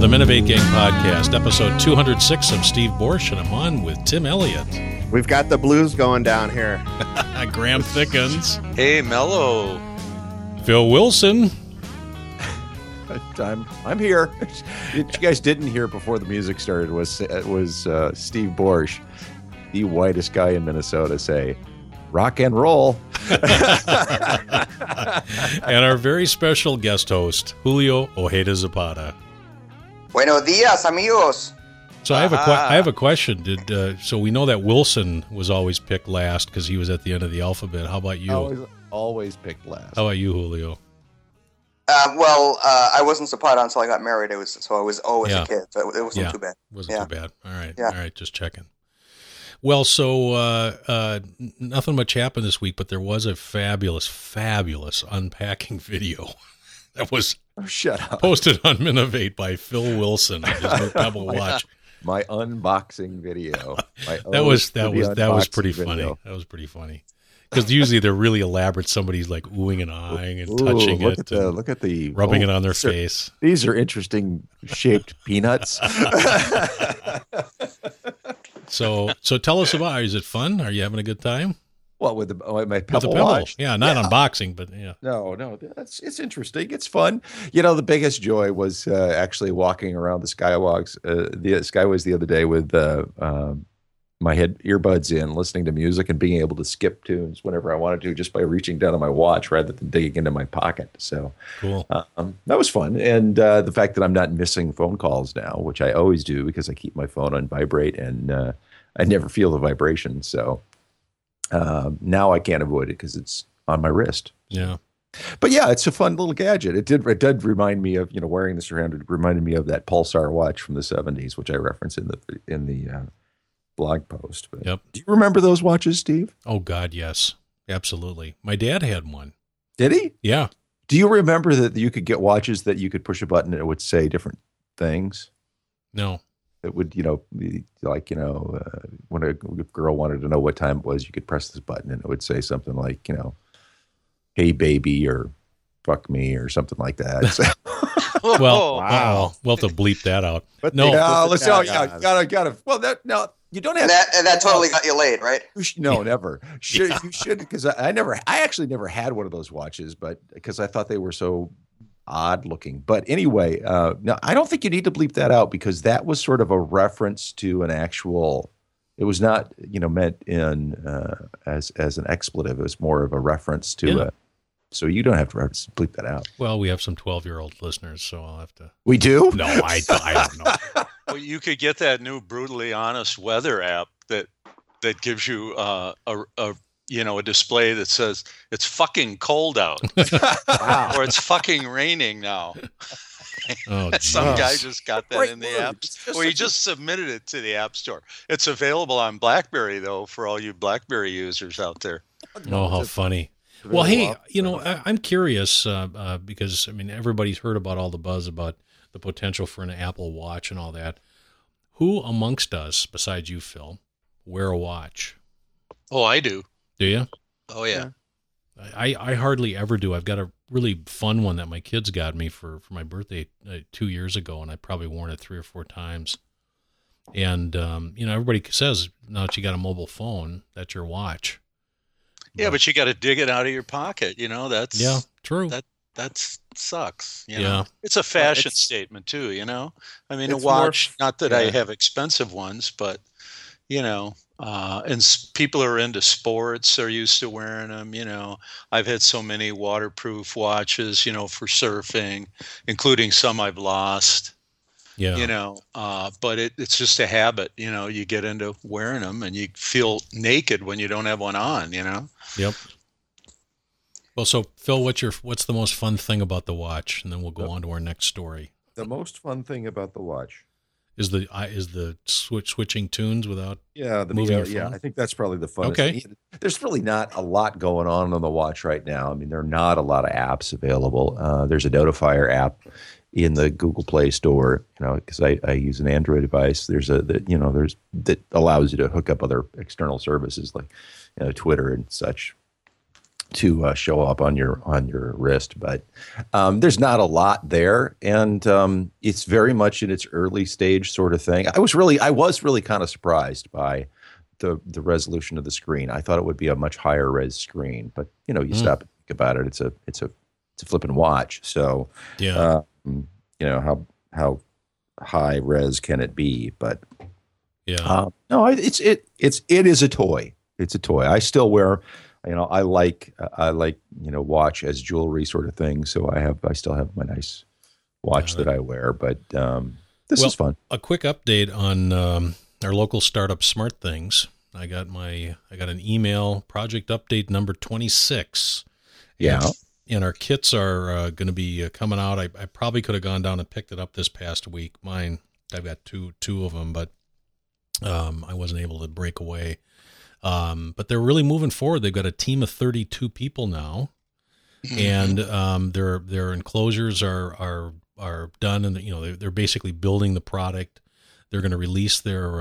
the Minovate Gang Podcast, episode 206. I'm Steve Borsch, and I'm on with Tim Elliott. We've got the blues going down here. Graham Thickens. Hey, Mello. Phil Wilson. I'm here. What you guys didn't hear before the music started was Steve Borsch, the whitest guy in Minnesota, say, rock and roll. And our very special guest host, Julio Ojeda Zapata. Buenos días, amigos. So I have a question. So we know that Wilson was always picked last because he was at the end of the alphabet. How about you? Always picked last. How about you, Julio? I wasn't Zapata until I got married. I was always a kid, so it wasn't too bad. Wasn't too bad. All right, just checking. Well, so nothing much happened this week, but there was a fabulous unpacking video that was posted on Minovate by Phil Wilson on his new Pebble watch. My unboxing video. That was pretty funny. That was pretty funny. Because usually they're really elaborate. Somebody's like oohing and ahhing and touching look at the rubbing it on their face. These are interesting shaped peanuts. So tell us about it. Is it fun? Are you having a good time? What, with my Pebble watch? Yeah, not unboxing, but yeah. No, it's interesting. It's fun. You know, the biggest joy was actually walking around the Skyways the other day with my earbuds in, listening to music and being able to skip tunes whenever I wanted to, just by reaching down on my watch rather than digging into my pocket. So cool. That was fun. And the fact that I'm not missing phone calls now, which I always do because I keep my phone on vibrate and I never feel the vibration. So now I can't avoid it because it's on my wrist. Yeah. But yeah, it's a fun little gadget. It did remind me of, wearing this around. It reminded me of that Pulsar watch from the 70s, which I reference in the blog post. But yep. Do you remember those watches, Steve? Oh God, yes, absolutely. My dad had one. Did he? Yeah. Do you remember that you could get watches that you could push a button and it would say different things? No. It would, be like, when a girl wanted to know what time it was, you could press this button and it would say something like, hey baby, or fuck me, or something like that. Well, wow. We'll have to bleep that out. But no, gotta. Well, you don't have that totally got you laid, right? No, never. You should, because I actually never had one of those watches, but because I thought they were so odd looking. But anyway, no, I don't think you need to bleep that out because that was sort of a reference to an actual. It was not, meant in as an expletive. It was more of a reference to so you don't have to bleep that out. Well, we have some 12-year-old listeners, so I'll have to. We do? No, I don't know. Well, you could get that new Brutally Honest weather app that gives you a display that says it's fucking cold out, wow, or it's fucking raining now. Oh, some guy just got that in the app. Well, he just submitted it to the App Store. It's available on BlackBerry though for all you BlackBerry users out there. Oh, how funny! Well, hey, I'm curious because everybody's heard about all the buzz about the potential for an Apple Watch and all that. Who amongst us, besides you, Phil, wear a watch? Oh, I do. Do you? Oh, yeah. I hardly ever do. I've got a really fun one that my kids got me for my birthday 2 years ago, and I've probably worn it 3 or 4 times. And, everybody says now that you got a mobile phone, that's your watch. Yeah, but you got to dig it out of your pocket. That's true. That sucks. Yeah, it's a fashion statement too. A watch. Not that I have expensive ones, but and people are into sports are used to wearing them. I've had so many waterproof watches. For surfing, including some I've lost. Yeah. But it's just a habit. You get into wearing them, and you feel naked when you don't have one on. Yep. Well, so Phil, what's the most fun thing about the watch, and then we'll go on to our next story. The most fun thing about the watch is the switching tunes without moving your phone. Yeah, I think that's probably the funnest. Okay. There's really not a lot going on the watch right now. there are not a lot of apps available. There's a Notifier app in the Google Play Store, because I use an Android device. There's that allows you to hook up other external services like Twitter and such. to show up on your wrist. But there's not a lot there, and it's very much in its early stage sort of thing. I was really kind of surprised by the resolution of the screen. I thought it would be a much higher res screen, but you stop and think about it. It's a flipping watch. So how high res can it be? But no, it is a toy. It's a toy. I still wear. I like watch as jewelry sort of thing. So I still have my nice watch that I wear. But this is fun. A quick update on our local startup SmartThings. I got an email, project update number 26. Yeah. And our kits are going to be coming out. I probably could have gone down and picked it up this past week. Mine, I've got two of them, but I wasn't able to break away. But they're really moving forward. They've got a team of 32 people now, and their enclosures are done, and they're basically building the product. They're going to release their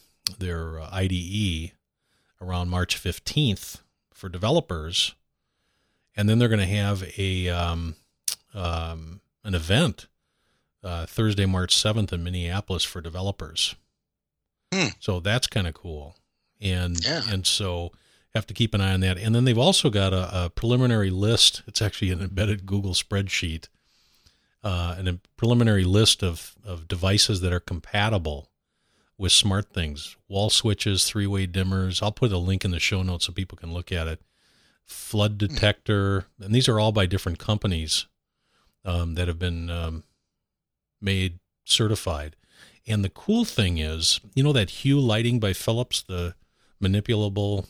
IDE around March 15th for developers, and then they're going to have an event Thursday, March 7th in Minneapolis for developers. So that's kind of cool. And so have to keep an eye on that. And then they've also got a preliminary list. It's actually an embedded Google spreadsheet, and a preliminary list of devices that are compatible with SmartThings, wall switches, three-way dimmers. I'll put a link in the show notes so people can look at it. Flood detector, and these are all by different companies that have been made certified. And the cool thing is, that Hue lighting by Philips, the manipulable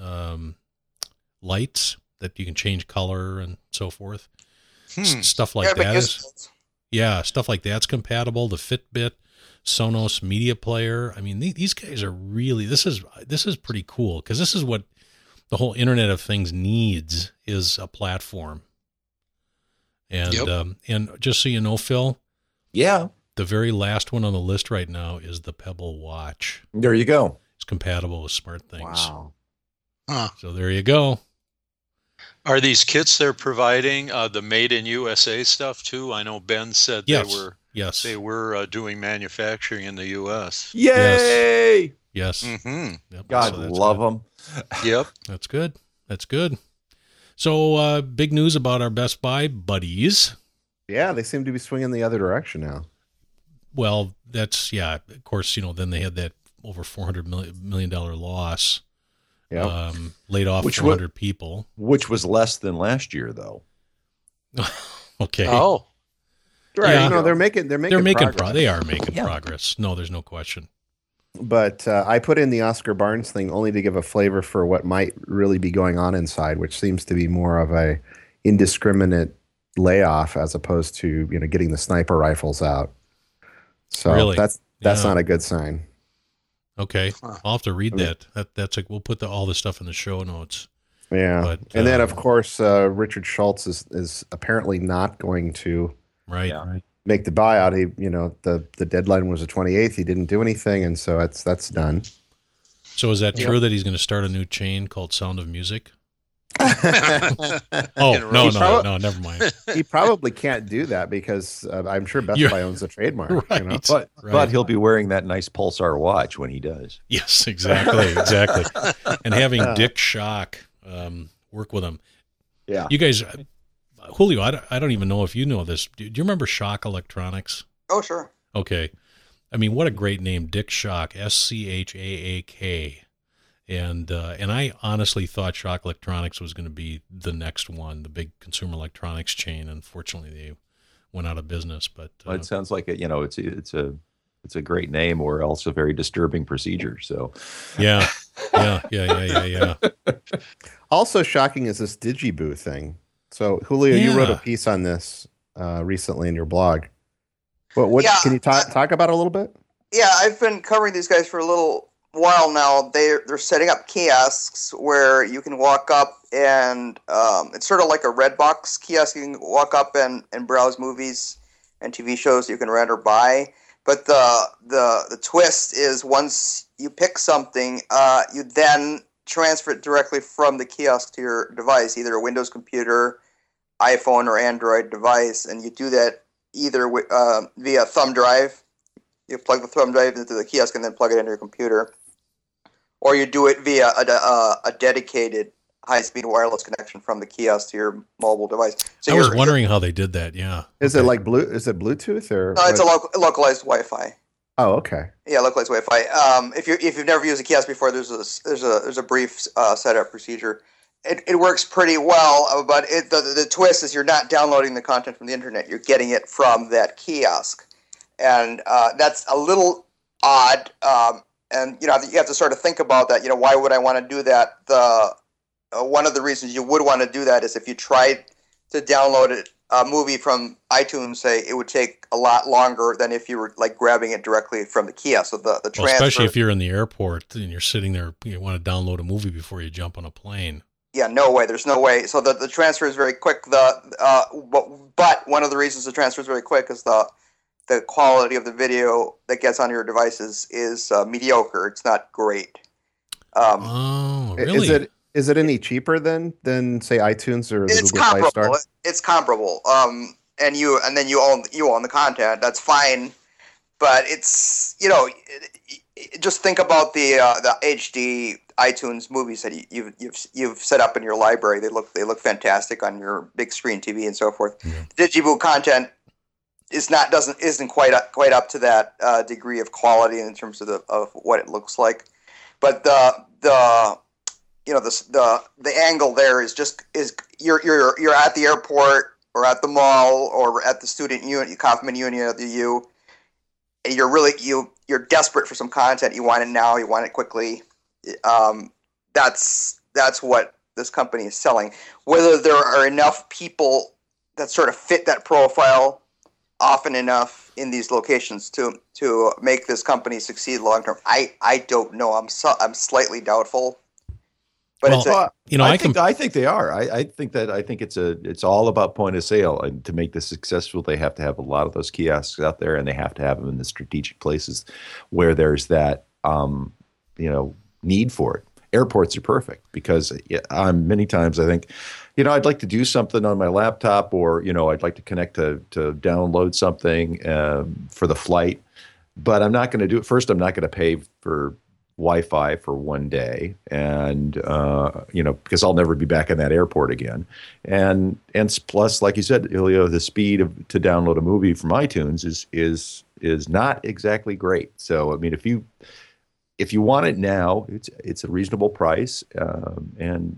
lights that you can change color and so forth. Stuff like that stuff like that's compatible. The Fitbit, Sonos media player. I mean, these guys are really, this is pretty cool, because this is what the whole Internet of Things needs, is a platform. And and just so you know, Phil, the very last one on the list right now is the Pebble Watch. There you go. It's compatible with SmartThings. Wow. So there you go. Are these kits they're providing the made in USA stuff too? I know Ben said they were doing manufacturing in the US. Yay! Yes. Mm-hmm. Yep. God love them. Yep. That's good. So big news about our Best Buy buddies. Yeah, they seem to be swinging the other direction now. Well, that's, of course, then they had that over $400 million loss. Yeah. Laid off 400 people. Which was less than last year, though. Okay. Oh. Right. Yeah. They're making progress. They are making progress. No, there's no question. But I put in the Oscar Barnes thing only to give a flavor for what might really be going on inside, which seems to be more of a indiscriminate layoff as opposed to, getting the sniper rifles out. So really? that's not a good sign. Okay. I'll have to read that. That's like, we'll put all the stuff in the show notes. Yeah. But, and then of course, Richard Schultz is apparently not going to make the buyout. He, the deadline was the 28th. He didn't do anything. And so that's done. So is that true that he's going to start a new chain called Sound of Music? No, never mind. He probably can't do that because I'm sure Best Buy owns the trademark. Right, But he'll be wearing that nice Pulsar watch when he does. Yes, exactly. And having Dick Schock work with him. Yeah. You guys, Julio, I don't even know if you know this. Do you remember Schock Electronics? Oh, sure. Okay. I mean, what a great name, Dick Schock, SCHAAK. And I honestly thought Schock Electronics was going to be the next one, the big consumer electronics chain. Unfortunately, they went out of business. But it sounds like it's a great name, or else a very disturbing procedure. So yeah. Also shocking is this DigiBoo thing. So Julio, you wrote a piece on this recently in your blog. What can you talk about it a little bit? Yeah, I've been covering these guys for a little while now. They're setting up kiosks where you can walk up and it's sort of like a Redbox kiosk. You can walk up and browse movies and TV shows you can rent or buy. But the twist is once you pick something, you then transfer it directly from the kiosk to your device, either a Windows computer, iPhone, or Android device, and you do that either via thumb drive. You plug the thumb drive into the kiosk and then plug it into your computer, or you do it via a dedicated high-speed wireless connection from the kiosk to your mobile device. So I was wondering how they did that. Yeah, is it like Is it Bluetooth or? No, it's a localized Wi-Fi. Oh, okay. Yeah, localized Wi-Fi. If you've never used a kiosk before, there's a brief setup procedure. It works pretty well, but the twist is you're not downloading the content from the internet. You're getting it from that kiosk, and that's a little odd. And you have to sort of think about that. Why would I want to do that? One of the reasons you would want to do that is if you tried to download a movie from iTunes, say, it would take a lot longer than if you were like grabbing it directly from the kiosk. So the transfer, especially if you're in the airport and you're sitting there, you want to download a movie before you jump on a plane. Yeah, no way. There's no way. So the transfer is very quick. But one of the reasons the transfer is very quick is the quality of the video that gets on your devices is mediocre. It's not great. Really? Is it any cheaper than say iTunes or the Google Play Store? It's comparable. And then you own the content. That's fine. But it's just think about the HD iTunes movies that you've set up in your library. They look fantastic on your big screen TV and so forth. Yeah. Digiboot content isn't quite up to that degree of quality in terms of what it looks like. But the angle there is you're at the airport or at the mall or at the student union, Kaufman Union of the U. And you're desperate for some content. You want it now. You want it quickly. That's what this company is selling. Whether there are enough people that sort of fit that profile often enough in these locations to make this company succeed long term, I don't know. I'm slightly doubtful. But I think they are. I think it's all about point of sale, and to make this successful, they have to have a lot of those kiosks out there, and they have to have them in the strategic places where there's that need for it. Airports are perfect because many times I think, I'd like to do something on my laptop, or I'd like to connect to download something for the flight, but I'm not going to do it. First, I'm not going to pay for Wi-Fi for one day, and because I'll never be back in that airport again, and plus, like you said, Ilya, the speed to download a movie from iTunes is not exactly great. So I mean, if you want it now, it's a reasonable price, and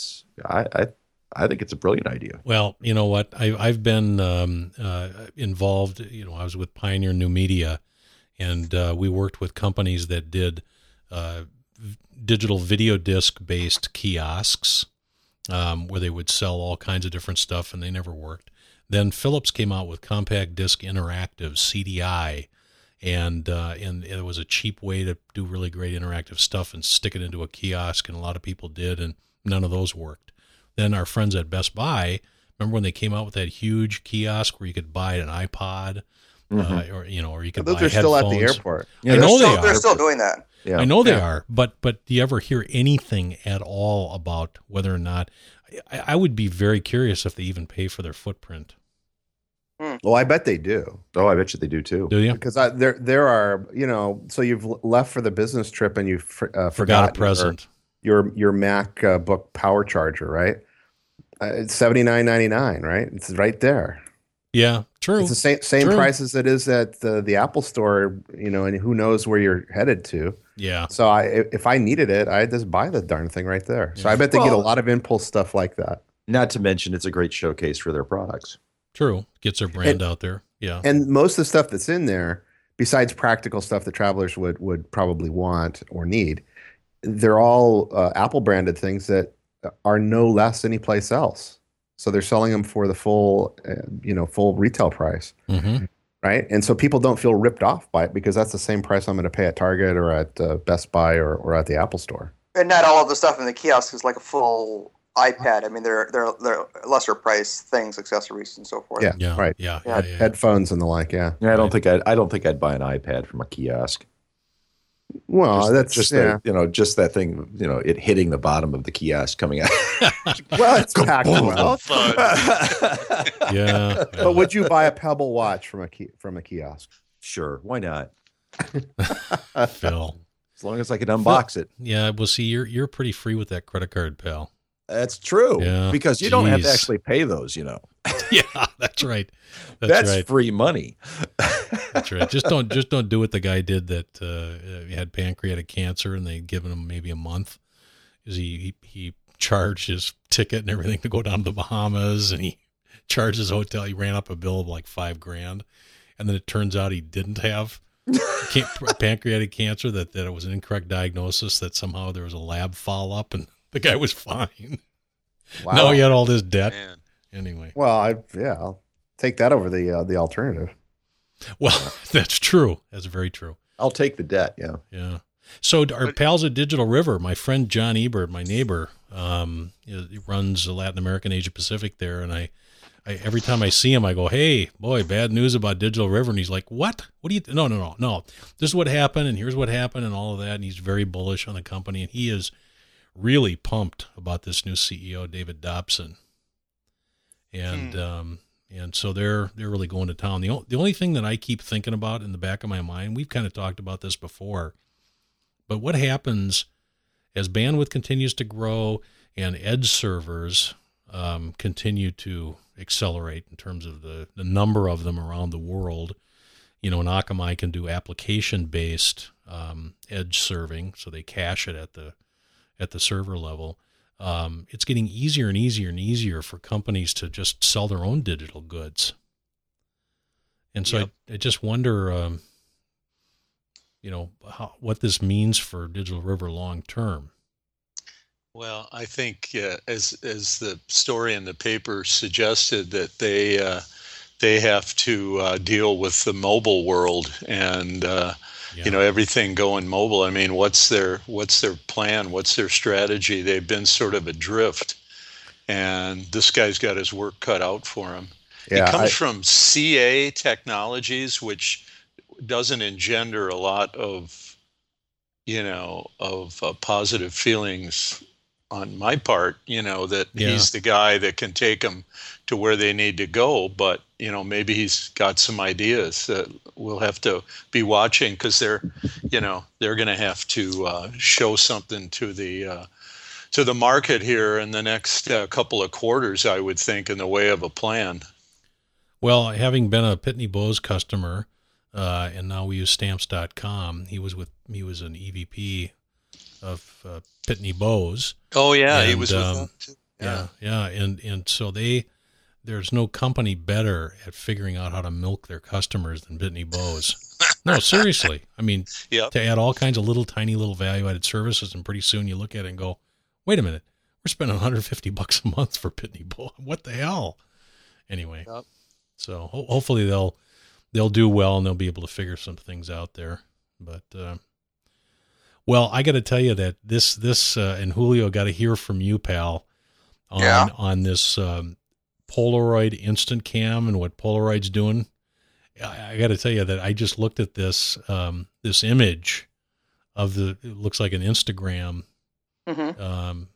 I think it's a brilliant idea. Well, you know what, I've been involved. I was with Pioneer New Media, and we worked with companies that did digital video disc based kiosks where they would sell all kinds of different stuff, and they never worked. Then Philips came out with Compact Disc Interactive, CDI, and it was a cheap way to do really great interactive stuff and stick it into a kiosk, and a lot of people did, and none of those worked. Then our friends at Best Buy, remember when they came out with that huge kiosk where you could buy an iPod, or you could buy headphones? Those are still at the airport. Yeah, I know they're still doing that. Yeah. I know they are, but do you ever hear anything at all about whether or not? I would be very curious if they even pay for their footprint. Well, I bet they do. Oh, I bet you they do too. Do you? Because there are, so you've left for the business trip and you forgot a present. Your MacBook power charger, right? It's $79.99, right? It's right there. Yeah, true. It's the same price as it is at the Apple Store, and who knows where you're headed to. Yeah. So if I needed it, I'd just buy the darn thing right there. So I bet they get a lot of impulse stuff like that. Not to mention, it's a great showcase for their products. True. Gets their brand out there. Yeah. And most of the stuff that's in there, besides practical stuff that travelers would probably want or need, they're all Apple branded things that are no less anyplace else. So they're selling them for the full retail price, right? And so people don't feel ripped off by it because that's the same price I'm going to pay at Target or at Best Buy or at the Apple Store. And not all of the stuff in the kiosk is like a full iPad. I mean, they're lesser price things, accessories, and so forth. Yeah, right. Yeah. Headphones and the like. Yeah. I don't think I'd buy an iPad from a kiosk. Well, that's just just that thing, it hitting the bottom of the kiosk coming out. Well, it's packed well. Yeah. But would you buy a Pebble watch from a kiosk? Sure, why not? Phil, as long as I can unbox it. Yeah, well, see, you're pretty free with that credit card, pal. That's true. Yeah. Because you don't have to actually pay those, Yeah, that's right. That's right. free money. That's right. Just don't do what the guy did that had pancreatic cancer, and they'd given him maybe a month. Is he charged his ticket and everything to go down to the Bahamas, and he charged his hotel. He ran up a bill of like $5,000, and then it turns out he didn't have pancreatic cancer. That it was an incorrect diagnosis. That somehow there was a lab follow up, and the guy was fine. Wow. Now he had all this debt. Man. Anyway. Well, I'll take that over the alternative. Well, that's true. That's very true. I'll take the debt. Yeah. Yeah. So our pals at Digital River, my friend John Ebert, my neighbor, he runs Latin American, Asia Pacific there, and I every time I see him, I go, "Hey, boy, bad news about Digital River," and he's like, "What? What do you? No. This is what happened, and here's what happened, and all of that." And he's very bullish on the company, and he is really pumped about this new CEO, David Dobson, and so they're really going to town. The only thing that I keep thinking about in the back of my mind, we've kind of talked about this before, but what happens as bandwidth continues to grow and edge servers continue to accelerate in terms of the number of them around the world. And Akamai can do application-based edge serving, so they cache it at the server level. It's getting easier and easier and easier for companies to just sell their own digital goods. And so I just wonder, what this means for Digital River long term. Well, I think as the story in the paper suggested, that they have to deal with the mobile world and everything going mobile. I mean, what's their plan? What's their strategy? They've been sort of adrift, and this guy's got his work cut out for him. Yeah, he comes from CA Technologies, which doesn't engender a lot of positive feelings on my part, that he's the guy that can take them to where they need to go. But, maybe he's got some ideas that we'll have to be watching, because they're going to have to show something to the market here in the next couple of quarters, I would think, in the way of a plan. Well, having been a Pitney Bowes customer, and now we use Stamps.com, he was an EVP of Pitney Bowes. Oh yeah, and, he was with them too. Yeah, and so there's no company better at figuring out how to milk their customers than Pitney Bowes. No, seriously. I mean, to add all kinds of tiny little value-added services, and pretty soon you look at it and go, "Wait a minute, we're spending $150 a month for Pitney Bowes. What the hell?" Anyway, so hopefully they'll do well and they'll be able to figure some things out there. But well, I got to tell you that this and Julio got to hear from you, pal, on this Polaroid Instant Cam and what Polaroid's doing. I got to tell you that I just looked at this image of it looks like an Instagram, and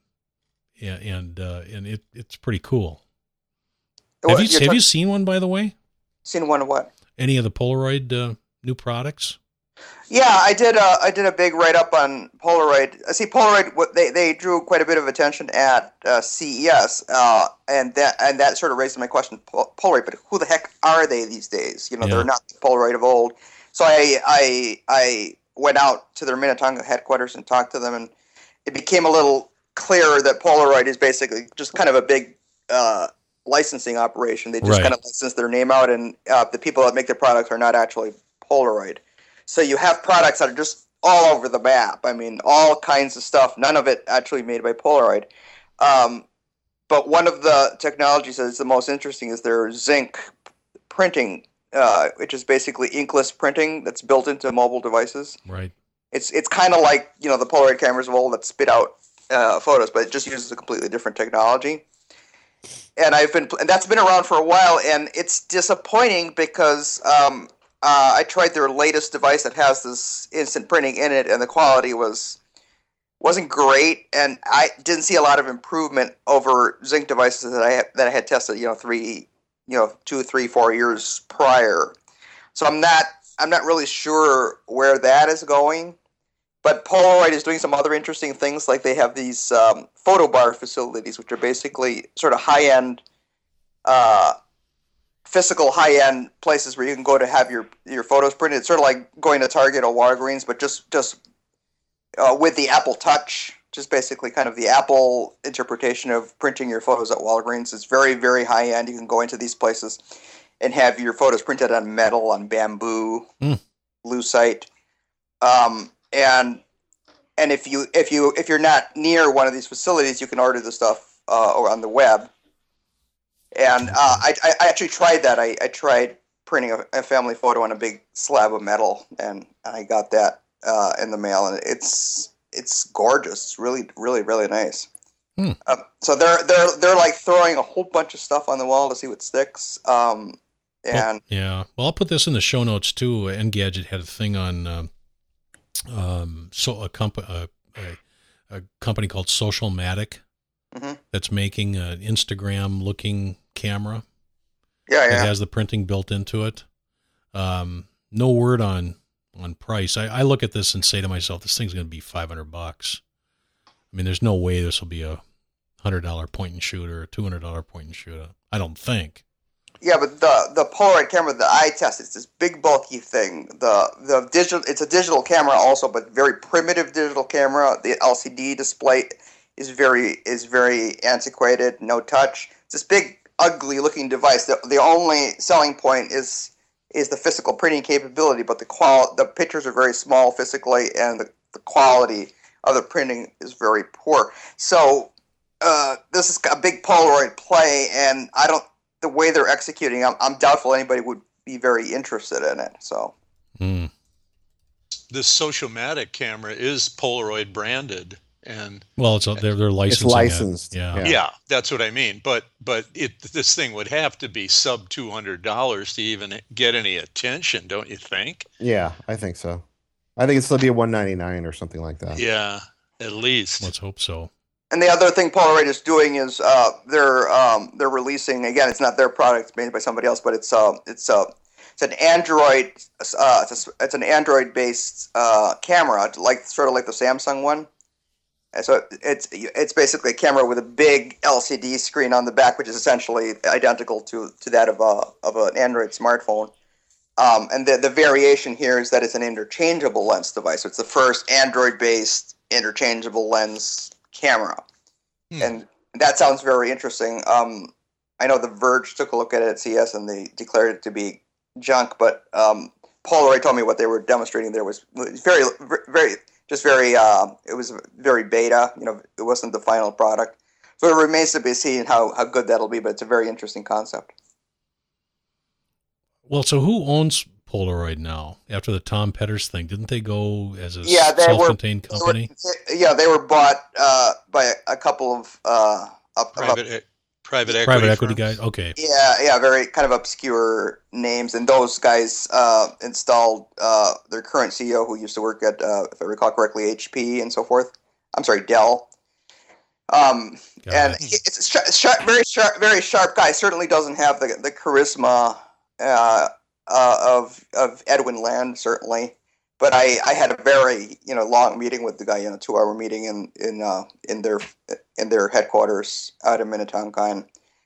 it's pretty cool. Have you seen one, by the way? Seen one of what? Any of the Polaroid new products? Yeah, I did a big write-up on Polaroid. See, Polaroid, they drew quite a bit of attention at CES, and that sort of raised my question. Polaroid, but who the heck are they these days? They're not the Polaroid of old. So I went out to their Minnetonka headquarters and talked to them, and it became a little clearer that Polaroid is basically just kind of a big licensing operation. They just kind of license their name out, and the people that make the products are not actually Polaroid. So you have products that are just all over the map. I mean, all kinds of stuff. None of it actually made by Polaroid. But one of the technologies that's the most interesting is their zinc printing, which is basically inkless printing that's built into mobile devices. Right. It's kind of like the Polaroid cameras of old that spit out photos, but it just uses a completely different technology. And that's been around for a while, and it's disappointing because I tried their latest device that has this instant printing in it, and the quality wasn't great, and I didn't see a lot of improvement over Zynq devices that I had tested, 2, 3, 4 years prior. So I'm not really sure where that is going. But Polaroid is doing some other interesting things, like they have these photo bar facilities, which are basically sort of high-end, physical high-end places where you can go to have your photos printed. It's sort of like going to Target or Walgreens, but just with the Apple Touch, just basically kind of the Apple interpretation of printing your photos at Walgreens. It's very, very high-end. You can go into these places and have your photos printed on metal, on bamboo, lucite. And if you're not near one of these facilities, you can order the stuff or on the web. And I actually tried that. I tried printing a family photo on a big slab of metal, and I got that in the mail, and it's gorgeous. It's really, really, really nice. So they're like throwing a whole bunch of stuff on the wall to see what sticks. Well, I'll put this in the show notes too. Engadget had a thing on. A company called Socialmatic that's making an Instagram looking camera. Yeah. It has the printing built into it. No word on price. I look at this and say to myself, this thing's going to be $500. I mean, there's no way this will be a $100 point and shoot or a $200 point and shoot. I don't think. Yeah, but the Polaroid camera that I tested, it's this big bulky thing. The digital, it's a digital camera also, but very primitive digital camera. The LCD display is very antiquated, no touch. It's this big, ugly looking device. The only selling point is the physical printing capability, but the pictures are very small physically, and the quality of the printing is very poor. So this is a big Polaroid play, and the way they're executing, I'm doubtful anybody would be very interested in it. So, this Socialmatic camera is Polaroid branded, and they're licensing. It's licensed. Yeah, that's what I mean. But this thing would have to be sub $200 to even get any attention, don't you think? Yeah, I think so. I think it'll be a $199 or something like that. Yeah, at least. Let's hope so. And the other thing Polaroid is doing is they're releasing, again, it's not their product, it's made by somebody else, but it's an Android it's an Android based camera, sort of like the Samsung one. And so it's basically a camera with a big LCD screen on the back, which is essentially identical to that of an Android smartphone. And the variation here is that it's an interchangeable lens device. So it's the first Android based interchangeable lens camera, and that sounds very interesting. I know The Verge took a look at it at CES and they declared it to be junk, but Polaroid told me what they were demonstrating there was very, very, just very. It was very beta. It wasn't the final product, so it remains to be seen how good that'll be. But it's a very interesting concept. Well, so who owns Polaroid now? After the Tom Petters thing, didn't they go as a self-contained company? They were bought by a couple of private equity guys. Okay. Yeah, very kind of obscure names, and those guys installed their current CEO, who used to work at, if I recall correctly, HP and so forth. I'm sorry, Dell. And it's a very sharp guy. Certainly doesn't have the charisma of Edwin Land, certainly, but I had a very long meeting with the guy, 2-hour meeting in their headquarters out in Minnetonka.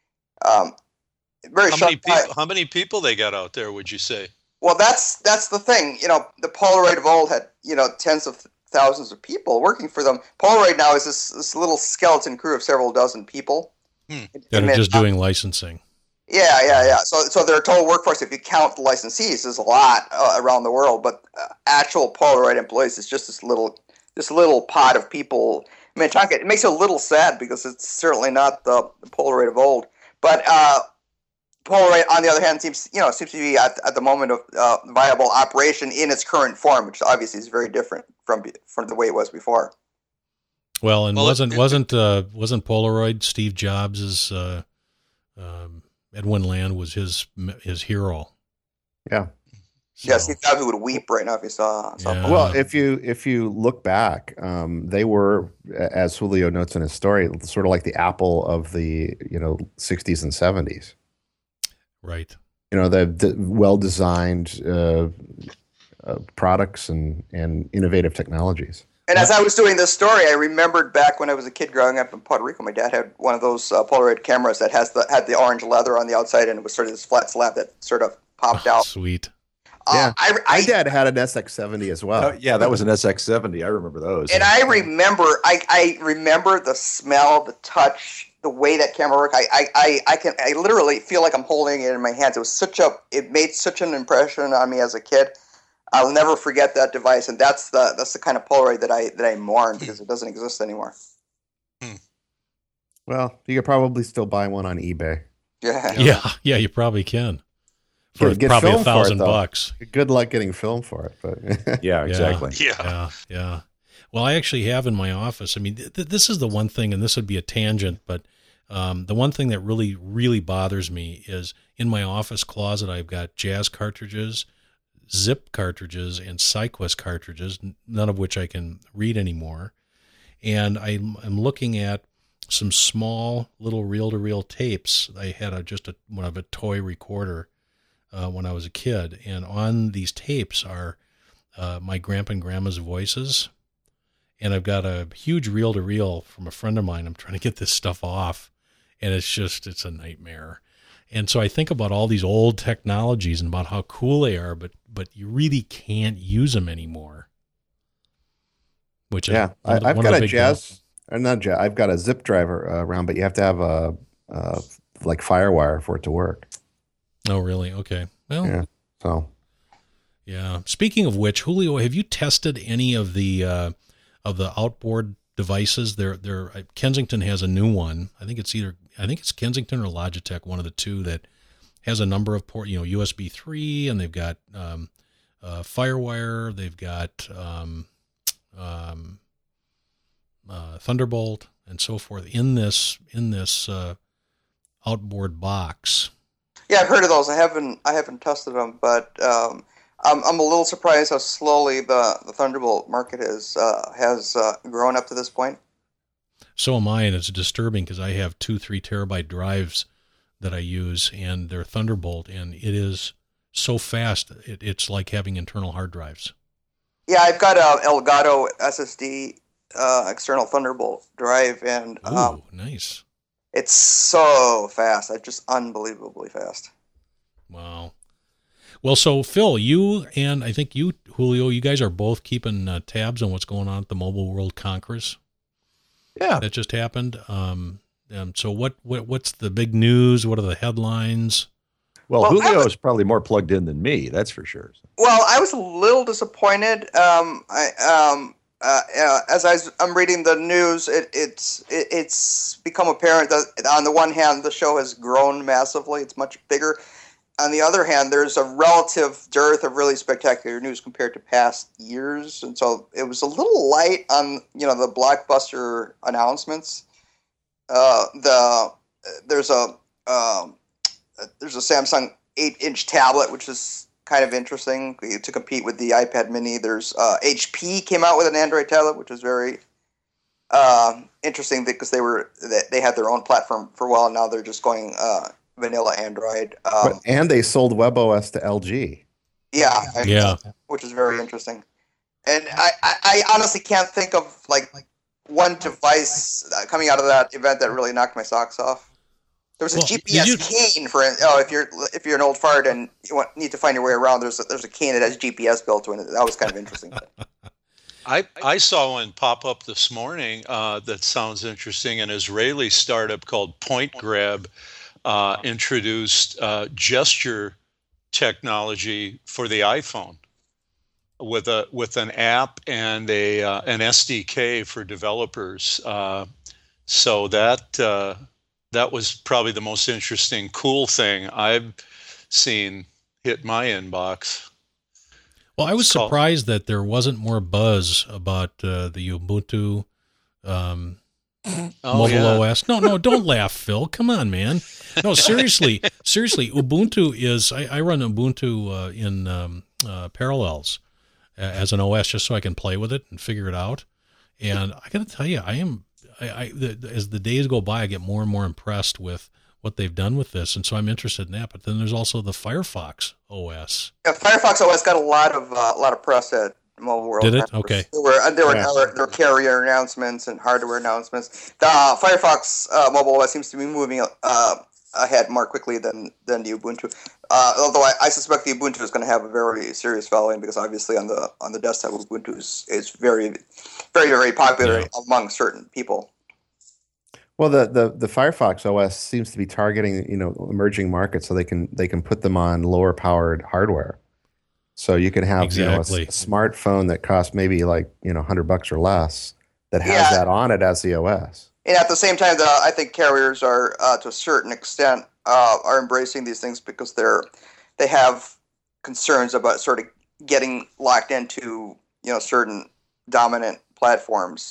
Very sharp guy. How many people they got out there, would you say? Well, that's the thing. The Polaroid of old had tens of thousands of people working for them. Polaroid now is this little skeleton crew of several dozen people that are just doing licensing. Yeah. So their total workforce, if you count the licensees, is a lot around the world. But actual Polaroid employees is just this little pod of people. I mean, it makes it a little sad because it's certainly not the Polaroid of old. But Polaroid, on the other hand, seems to be at the moment of viable operation in its current form, which obviously is very different from the way it was before. Well, and wasn't Polaroid Steve Jobs' Edwin Land was his hero? Yeah. So. Yeah, Steve Jobs would weep right now if he saw. Well, if you look back, they were, as Julio notes in his story, sort of like the Apple of the 60s and 70s. Right. The well-designed products and innovative technologies. And as I was doing this story, I remembered back when I was a kid growing up in Puerto Rico, my dad had one of those Polaroid cameras that had the orange leather on the outside, and it was sort of this flat slab that sort of popped out. Sweet. Yeah, my dad had an SX70 as well. Yeah, that was an SX70. I remember those. And I remember the smell, the touch, the way that camera worked. I literally feel like I'm holding it in my hands. It made such an impression on me as a kid. I'll never forget that device, and that's the kind of Polaroid that I mourn because it doesn't exist anymore. Well, you could probably still buy one on eBay. Yeah, you probably can. For probably $1,000. Good luck getting film for it, but yeah, exactly. Yeah. Well, I actually have in my office. I mean, this is the one thing, and this would be a tangent, but the one thing that really, really bothers me is in my office closet, I've got Jazz cartridges, Zip cartridges, and SyQuest cartridges, none of which I can read anymore. And I'm looking at some small little reel-to-reel tapes. I had one of a toy recorder when I was a kid, and on these tapes are my grandpa and grandma's voices, and I've got a huge reel-to-reel from a friend of mine. I'm trying to get this stuff off, and it's a nightmare. And so I think about all these old technologies and about how cool they are, but you really can't use them anymore. Which I've got a Jazz, or not Jazz. I've got a Zip driver around, but you have to have a like FireWire for it to work. Oh, really? Okay. Well, yeah. So, yeah. Speaking of which, Julio, have you tested any of the outboard devices? Kensington has a new one. I think it's Kensington or Logitech, one of the two, that has a number of port, USB 3, and they've got FireWire, they've got Thunderbolt, and so forth in this outboard box. Yeah, I've heard of those. I haven't tested them, but I'm a little surprised how slowly the Thunderbolt market has grown up to this point. So am I, and it's disturbing because I have 2-3 terabyte drives that I use, and they're Thunderbolt, and it is so fast. It's like having internal hard drives. Yeah, I've got a Elgato SSD external Thunderbolt drive, and nice. It's so fast. It's just unbelievably fast. Wow. Well, so Phil, you and I think you, Julio, you guys are both keeping tabs on what's going on at the Mobile World Congress. Yeah, that just happened. So what's the big news? What are the headlines? Well, Julio is probably more plugged in than me. That's for sure. Well, I was a little disappointed. As I'm reading the news, it's become apparent that on the one hand, the show has grown massively. It's much bigger. On the other hand, there's a relative dearth of really spectacular news compared to past years, and so it was a little light on the blockbuster announcements. There's a Samsung 8-inch tablet, which is kind of interesting to compete with the iPad Mini. There's HP came out with an Android tablet, which is very interesting because they had their own platform for a while. Now they're just going vanilla Android. And they sold WebOS to LG. Yeah, which is very interesting. And I honestly can't think of like one device coming out of that event that really knocked my socks off. There was a GPS cane for if you're an old fart and you need to find your way around. There's a cane that has GPS built in it. That was kind of interesting. I saw one pop up this morning that sounds interesting. An Israeli startup called Point Grab introduced gesture technology for the iPhone with an app and an SDK for developers. So that was probably the most interesting, cool thing I've seen hit my inbox. Well, I was surprised that there wasn't more buzz about the Ubuntu mobile OS. No, don't laugh, Phil. Come on, man. No, seriously. Ubuntu is. I run Ubuntu Parallels as an OS just so I can play with it and figure it out. And I got to tell you, as the days go by, I get more and more impressed with what they've done with this, and so I'm interested in that. But then there's also the Firefox OS. Yeah, Firefox OS got a lot of press at Mobile World. Did it? Okay. There were carrier announcements and hardware announcements. The Firefox Mobile OS seems to be moving ahead more quickly than the Ubuntu. Although I suspect the Ubuntu is going to have a very serious following, because obviously on the desktop Ubuntu is very, very, very popular among certain people. Well, the Firefox OS seems to be targeting emerging markets, so they can put them on lower powered hardware. So you can have a smartphone that costs maybe like $100 or less that has that on it as the OS. And at the same time, I think carriers are to a certain extent are embracing these things because they have concerns about sort of getting locked into certain dominant platforms.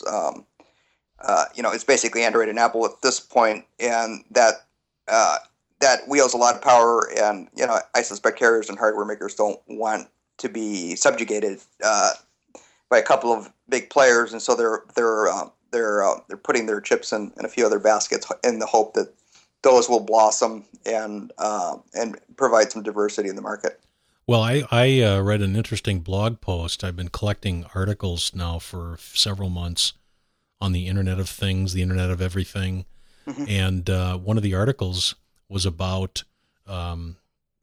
It's basically Android and Apple at this point, and that wields a lot of power. And I suspect carriers and hardware makers don't want to be subjugated by a couple of big players, and so they're putting their chips in a few other baskets in the hope that those will blossom and provide some diversity in the market. Well, I read an interesting blog post. I've been collecting articles now for several months on the Internet of Things, the Internet of Everything. Mm-hmm. And one of the articles was about, and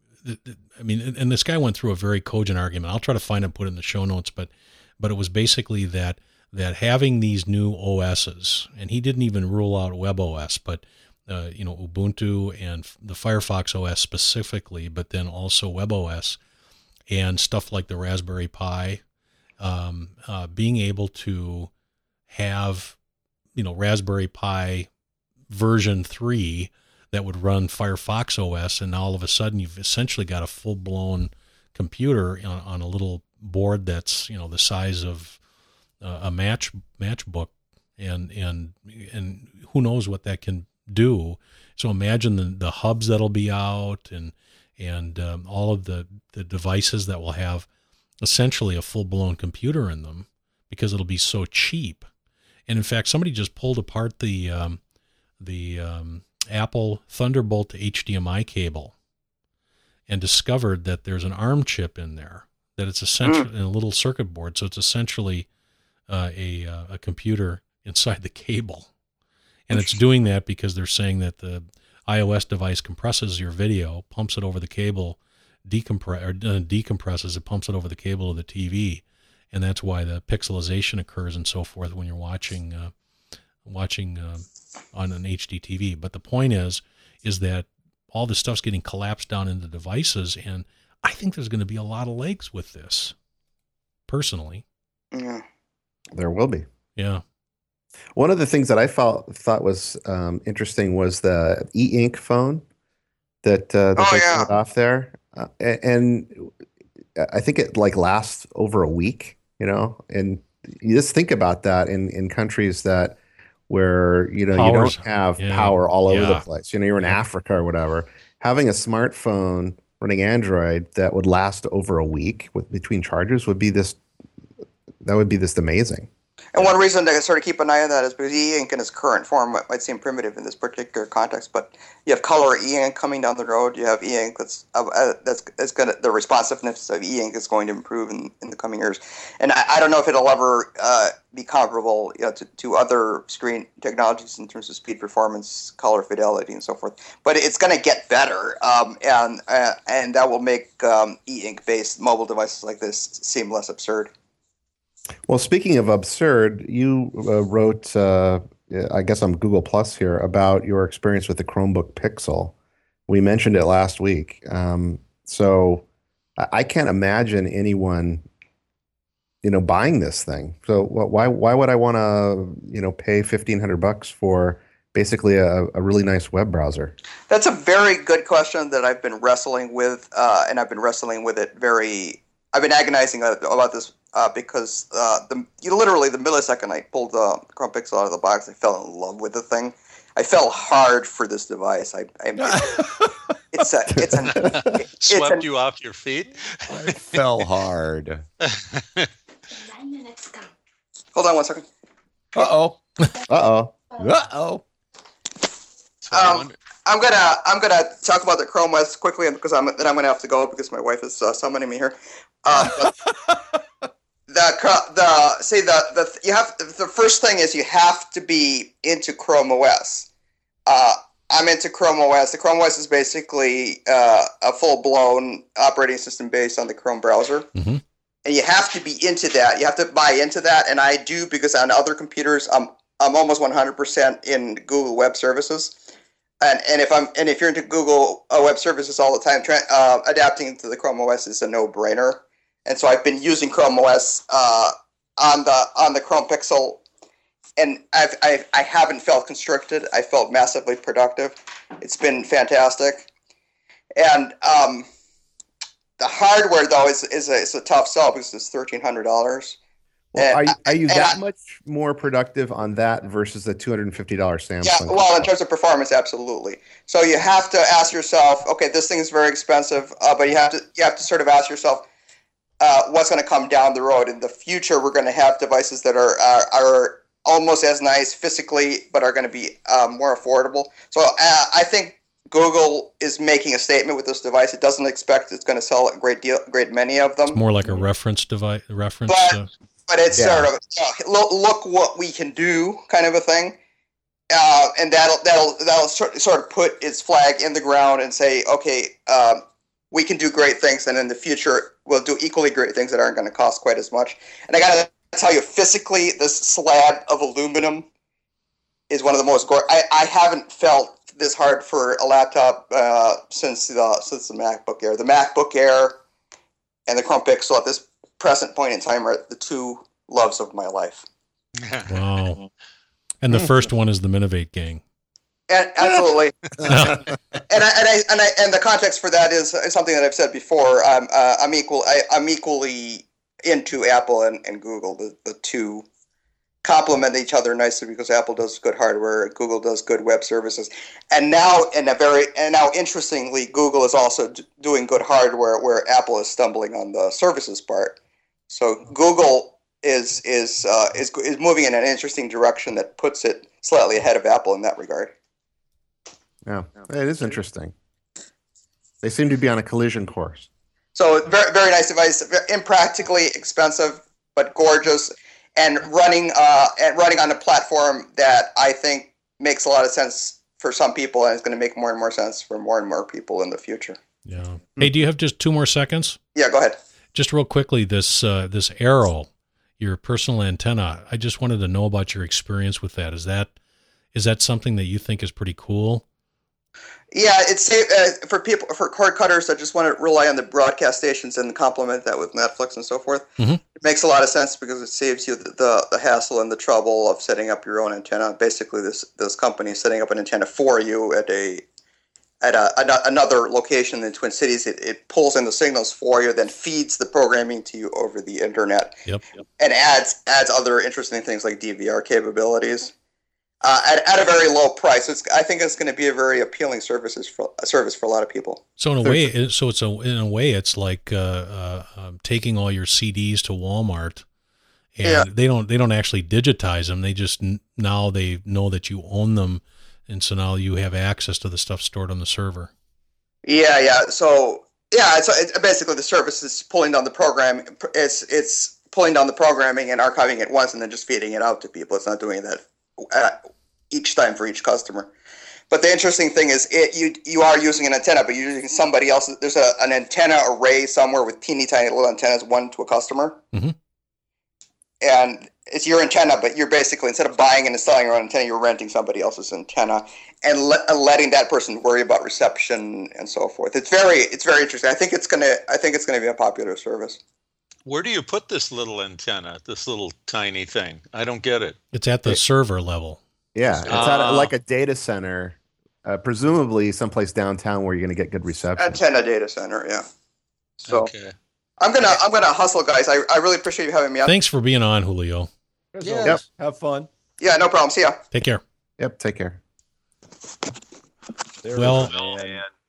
this guy went through a very cogent argument. I'll try to find it and put it in the show notes, but it was basically that having these new OSs, and he didn't even rule out WebOS, but Ubuntu and the Firefox OS specifically, but then also WebOS and stuff like the Raspberry Pi, being able to have, Raspberry Pi version 3 that would run Firefox OS, and now all of a sudden you've essentially got a full-blown computer on a little board that's, the size of a matchbook, and who knows what that can do. So imagine the hubs that'll be out, and all of the devices that will have essentially a full-blown computer in them, because it'll be so cheap. And in fact, somebody just pulled apart the Apple Thunderbolt to HDMI cable and discovered that there's an ARM chip in there, that it's essentially in a little circuit board. So it's essentially a computer inside the cable. And it's doing that because they're saying that the iOS device compresses your video, pumps it over the cable, decompresses it, pumps it over the cable of the TV. And that's why the pixelization occurs and so forth when you're watching on an HD TV. But the point is that all this stuff's getting collapsed down into devices, and I think there's going to be a lot of legs with this, personally. Yeah. There will be. Yeah. One of the things that I thought was interesting was the e-ink phone that they put off there. And I think it lasts over a week, and you just think about that in countries where you don't have power all over the place. You're in Africa or whatever. Having a smartphone running Android that would last over a week between charges would be just amazing. And one reason to sort of keep an eye on that is because e-ink in its current form might seem primitive in this particular context, but you have color e-ink coming down the road. You have e-ink that's going to, the responsiveness of e-ink is going to improve in the coming years. And I don't know if it'll ever be comparable to other screen technologies in terms of speed, performance, color fidelity, and so forth. But it's going to get better, and that will make e-ink based mobile devices like this seem less absurd. Well, speaking of absurd, you wrote, I guess on Google Plus here, about your experience with the Chromebook Pixel. We mentioned it last week. So I can't imagine anyone, buying this thing. So why would I want to, pay $1,500 for basically a really nice web browser? That's a very good question that I've been wrestling with, and I've been wrestling with it I've been agonizing about this because literally the millisecond I pulled the Chrome Pixel out of the box, I fell in love with the thing. I fell hard for this device. Swept you off your feet. I fell hard. Hold on 1 second. Uh-oh. I'm gonna talk about the Chrome OS quickly because then I'm gonna have to go because my wife is summoning me here. The first thing is you have to be into Chrome OS. I'm into Chrome OS. The Chrome OS is basically a full-blown operating system based on the Chrome browser. Mm-hmm. And you have to be into that. You have to buy into that, and I do because on other computers, I'm almost 100% in Google Web Services. And if you're into Google Web Services all the time, adapting to the Chrome OS is a no-brainer. And so I've been using Chrome OS on the Chrome Pixel, and I haven't felt constricted. I felt massively productive. It's been fantastic. And the hardware though is a tough sell because it's $1,300. Well, are you that much more productive on that versus the $250 Samsung? Yeah, well, in terms of performance, absolutely. So you have to ask yourself, okay, this thing is very expensive, but you have to sort of ask yourself, what's going to come down the road in the future? We're going to have devices that are almost as nice physically, but are going to be more affordable. So I think Google is making a statement with this device. It doesn't expect it's going to sell a great many of them. It's more like a reference device, but it's sort of look what we can do kind of a thing, and that'll sort of put its flag in the ground and say, okay, we can do great things, and in the future we'll do equally great things that aren't going to cost quite as much. And I got to tell you, physically, this slab of aluminum is one of the most I haven't felt this hard for a laptop since the MacBook Air. The MacBook Air and the Chrome Pixel at this present point in time are the two loves of my life. Wow. And the first one is the Minovate gang. And, absolutely. and the context for that is something that I've said before. I'm equally into Apple and Google. The two complement each other nicely because Apple does good hardware, Google does good web services, and now interestingly, Google is also doing good hardware where Apple is stumbling on the services part. So Google is moving in an interesting direction that puts it slightly ahead of Apple in that regard. Yeah, it is interesting. They seem to be on a collision course. So very, very nice device, impractically expensive, but gorgeous, and running on a platform that I think makes a lot of sense for some people and is going to make more and more sense for more and more people in the future. Yeah. Hey, do you have just 2 more seconds? Yeah, go ahead. Just real quickly, this Arrow, your personal antenna, I just wanted to know about your experience with that. Is that something that you think is pretty cool? Yeah, it's for cord cutters that just want to rely on the broadcast stations and complement that with Netflix and so forth. Mm-hmm. It makes a lot of sense because it saves you the hassle and the trouble of setting up your own antenna. Basically, this company is setting up an antenna for you at another location in the Twin Cities. It pulls in the signals for you, then feeds the programming to you over the internet. Yep. And adds other interesting things like DVR capabilities. At a very low price. I think it's going to be a very appealing service for a lot of people. So in a way, it's like taking all your CDs to Walmart, and they don't actually digitize them. They just now they know that you own them, and so now you have access to the stuff stored on the server. Yeah. So it's basically the service is pulling down the program. It's pulling down the programming and archiving it once, and then just feeding it out to people. It's not doing that each time for each customer. But the interesting thing is you are using an antenna, but you're using somebody else's. There's an antenna array somewhere with teeny tiny little antennas, one to a customer. Mm-hmm. And it's your antenna, but you're basically, instead of buying and installing your own antenna, you're renting somebody else's antenna and letting that person worry about reception and so forth. It's very interesting. I think it's gonna be a popular service. Where do you put this little antenna, this little tiny thing? I don't get it. It's at the server level. Yeah, it's at like a data center, presumably someplace downtown where you're going to get good reception. Antenna data center, yeah. So okay. I'm gonna hustle, guys. I really appreciate you having me on. Thanks for being on, Julio. Yeah. Yep. Have fun. Yeah, no problem. See ya. Take care. Yep, take care. Well,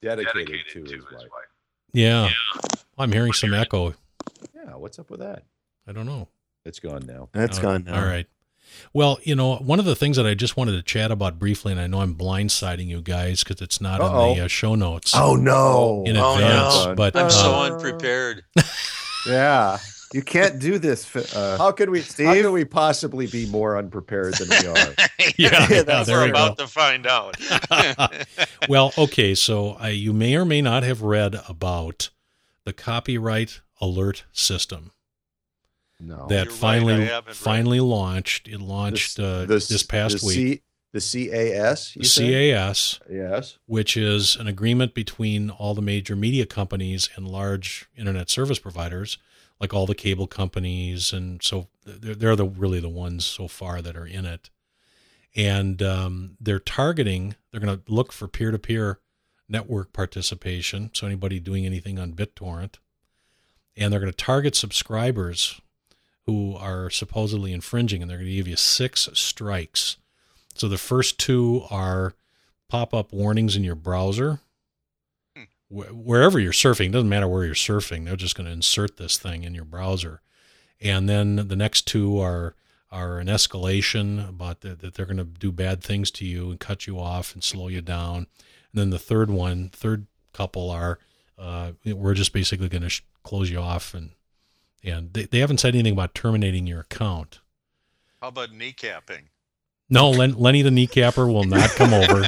dedicated to his wife. Yeah. I'm hearing some echo. Yeah, what's up with that? I don't know. It's gone now. It's gone now. All right. Well, one of the things that I just wanted to chat about briefly, and I know I'm blindsiding you guys because it's not in the show notes. Oh, no. In advance. No. But I'm so unprepared. Yeah. You can't do this. How could we possibly be more unprepared than we are? That's what we're about to find out. Well, okay, so you may or may not have read about the copyright alert system. No. That finally launched. It launched this past week. The CAS? The CAS. Yes. Which is an agreement between all the major media companies and large internet service providers, like all the cable companies. And so they're really the ones so far that are in it. And they're going to look for peer-to-peer network participation. So anybody doing anything on BitTorrent. And they're going to target subscribers who are supposedly infringing, and they're going to give you 6 strikes. So the first 2 are pop-up warnings in your browser. Wherever you're surfing, doesn't matter where you're surfing, they're just going to insert this thing in your browser. And then the next 2 are an escalation about that they're going to do bad things to you and cut you off and slow you down. And then the third couple are we're just basically going to close you off, and they haven't said anything about terminating your account. How about kneecapping? No, Lenny the kneecapper will not come over.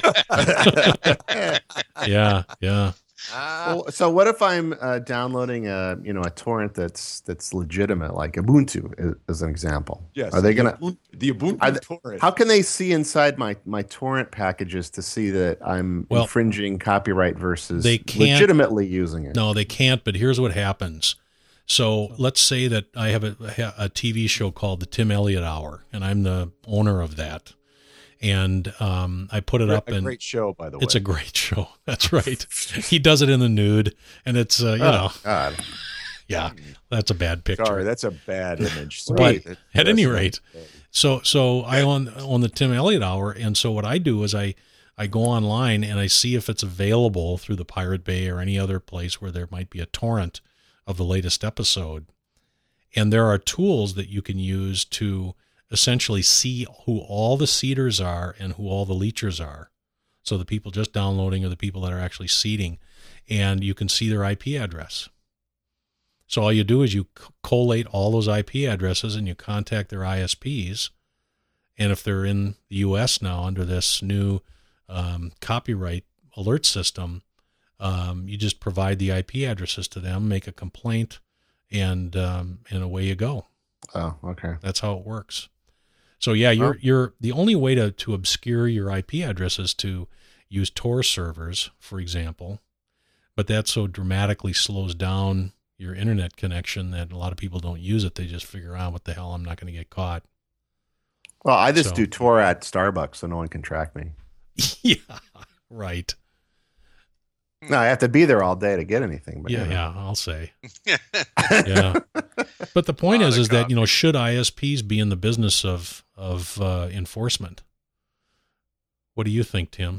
Yeah. Well, so what if I'm downloading a torrent that's legitimate, like Ubuntu is an example? Yes. Are they gonna the Ubuntu torrent? How can they see inside my torrent packages to see that I'm infringing copyright versus legitimately using it? No, they can't. But here's what happens. So let's say that I have a TV show called The Tim Elliott Hour, and I'm the owner of that. And I put it up. A great show, by the way. It's a great show. That's right. He does it in the nude, and it's, God. Yeah, that's a bad picture. Sorry, that's a bad image. But at any rate, so I own the Tim Elliott Hour, and so what I do is I go online and I see if it's available through the Pirate Bay or any other place where there might be a torrent of the latest episode. And there are tools that you can use to essentially see who all the seeders are and who all the leechers are. So the people just downloading are the people that are actually seeding, and you can see their IP address. So all you do is you collate all those IP addresses and you contact their ISPs. And if they're in the U.S. now under this new copyright alert system, you just provide the IP addresses to them, make a complaint, and away you go. Oh, okay. That's how it works. So yeah, you're the only way to obscure your IP address is to use Tor servers, for example, but that so dramatically slows down your internet connection that a lot of people don't use it. They just figure out, what the hell, I'm not going to get caught. Well, I just do Tor at Starbucks so no one can track me. Yeah, right. No, I have to be there all day to get anything. But yeah, I'll say. Yeah. But the point is that, should ISPs be in the business of enforcement? What do you think, Tim?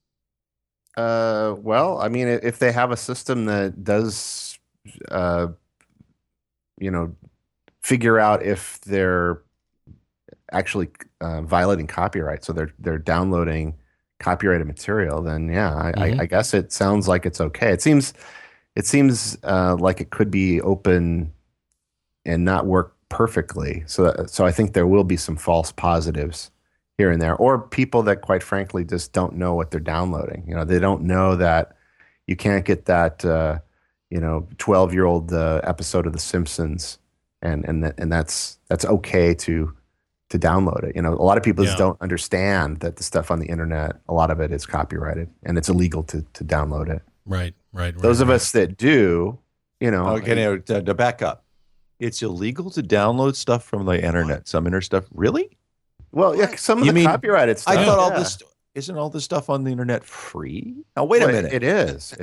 Well, I mean, if they have a system that does, figure out if they're actually violating copyright, so they're downloading copyrighted material, then yeah, I guess it sounds like it's okay. It seems like it could be open and not work perfectly. So I think there will be some false positives here and there, or people that quite frankly just don't know what they're downloading. They don't know that you can't get that 12-year-old episode of The Simpsons, and that's okay to download it. A lot of people just don't understand that the stuff on the internet, a lot of it is copyrighted and it's illegal to download it. Right. Those of us that do, Okay, to back up. It's illegal to download stuff from the internet. Some internet stuff. Really? Well, yeah, some of the copyrighted stuff. I thought isn't all this stuff on the internet free? Now, wait a minute. It is.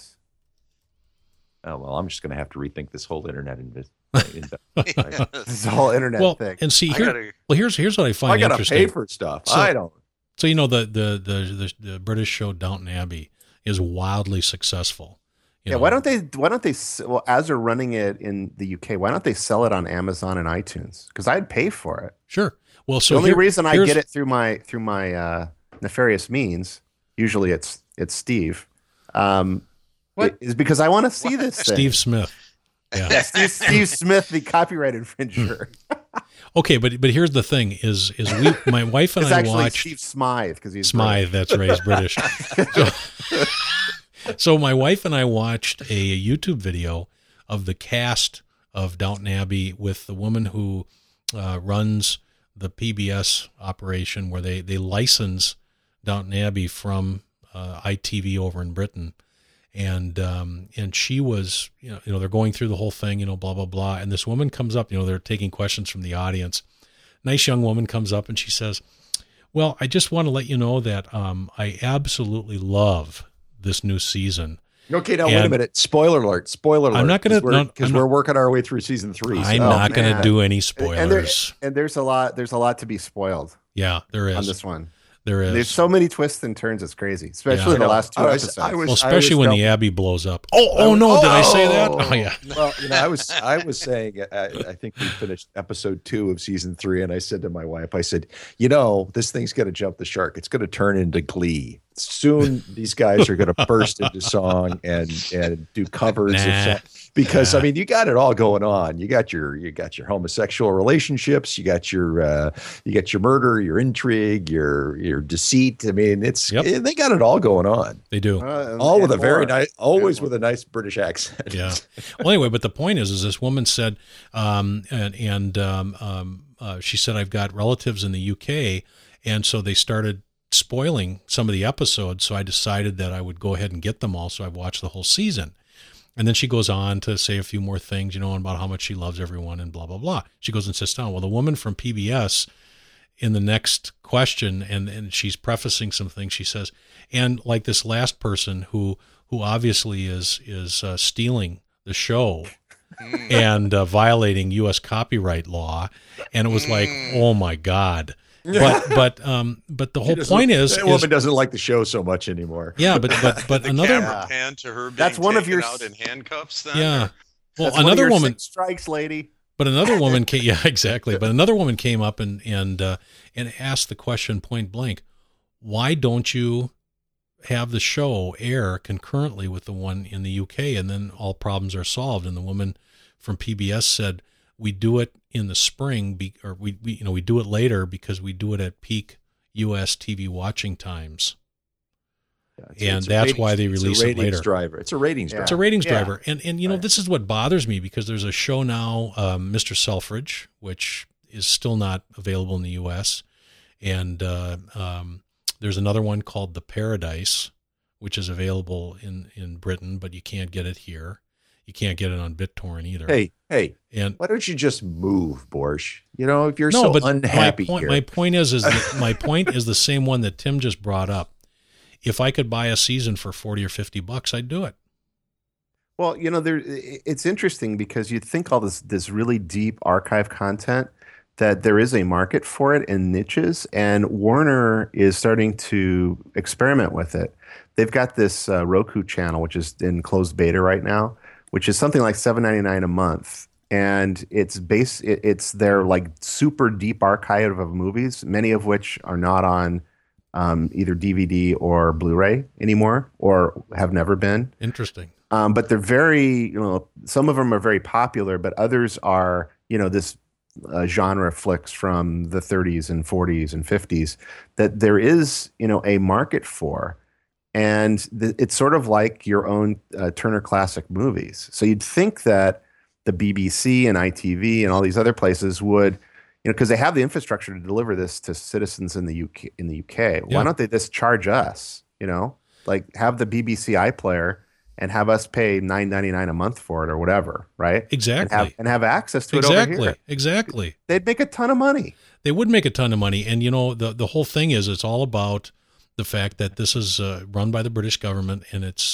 Oh, well, I'm just going to have to rethink this whole internet this whole internet thing. And see here's what I find interesting. I got to pay for stuff. I don't. So the British show Downton Abbey is wildly successful. Yeah, why don't they, well, as they're running it in the UK, why don't they sell it on Amazon and iTunes? Because I'd pay for it. Sure. Well, so the only reason I get it through my nefarious means, usually it's Steve, is because I want to see this thing. Steve Smith. Yeah, Steve Smith, the copyright infringer. Okay, but here's the thing: is my wife and I watched Steve Smythe because he's Smythe. British. That's right, he's British. So my wife and I watched a YouTube video of the cast of Downton Abbey with the woman who runs the PBS operation, where they license Downton Abbey from ITV over in Britain. And she was, they're going through the whole thing, blah, blah, blah. And this woman comes up, they're taking questions from the audience. Nice young woman comes up and she says, well, I just want to let you know that I absolutely love this new season. Okay, now wait a minute. Spoiler alert. I'm not going to, because we're working our way through season 3. I'm not going to do any spoilers. And there's a lot to be spoiled. Yeah, there is. On this one. There is. There's so many twists and turns. It's crazy, especially the last 2 episodes. Especially when the Abbey blows up. Did I say that? Oh yeah. Well, I was saying, I think we finished episode 2 of season 3, and I said to my wife, I said, this thing's going to jump the shark. It's going to turn into Glee. Soon these guys are going to burst into song and do covers of songs. Because you got it all going on. You got your homosexual relationships. You got your murder, your intrigue, your deceit. They got it all going on. They do. All with a very nice, always with a nice British accent. Yeah. Well, anyway, but the point is this woman said, she said, I've got relatives in the UK, and so they started spoiling some of the episodes. So I decided that I would go ahead and get them all. So I watched the whole season. And then she goes on to say a few more things, about how much she loves everyone and blah, blah, blah. She goes and sits down. Well, the woman from PBS in the next question, and she's prefacing some things, she says, and like this last person who obviously is stealing the show and violating U.S. copyright law. And it was like, oh my God. But the whole point is that woman doesn't like the show so much anymore. Yeah, but another pan to her being that's one of your out in handcuffs. Then yeah. Well, that's another woman strikes, lady. But another woman came. Yeah, exactly. But another woman came up and asked the question point blank: why don't you have the show air concurrently with the one in the UK, and then all problems are solved? And the woman from PBS said, we do it in the spring, or we do it later because we do it at peak U.S. TV watching times, and that's why they release it later. It's a ratings driver. It's a ratings driver, and this is what bothers me, because there's a show now, Mr. Selfridge, which is still not available in the U.S., and there's another one called The Paradise, which is available in Britain, but you can't get it here. You can't get it on BitTorrent either. Hey, and why don't you just move, Borsch? If you're unhappy here. My point is the same one that Tim just brought up. If I could buy a season for $40 or $50, I'd do it. Well, it's interesting because you'd think all this really deep archive content, that there is a market for it in niches, and Warner is starting to experiment with it. They've got this Roku channel, which is in closed beta right now, which is something like $7.99 a month, and it's their like super deep archive of movies, many of which are not on either DVD or Blu-ray anymore, or have never been. Interesting. But they're very, some of them are very popular, but others are, this genre flicks from the 30s and 40s and 50s that there is, a market for. And it's sort of like your own Turner Classic Movies. So you'd think that the BBC and ITV and all these other places would, because they have the infrastructure to deliver this to citizens in the UK. Yeah. Why don't they just charge us? Like have the BBC iPlayer and have us pay $9.99 a month for it or whatever, right? Exactly. And have access to it over here. Exactly. They'd make a ton of money. They would make a ton of money, and the whole thing is it's all about the fact that this is run by the British government, and it's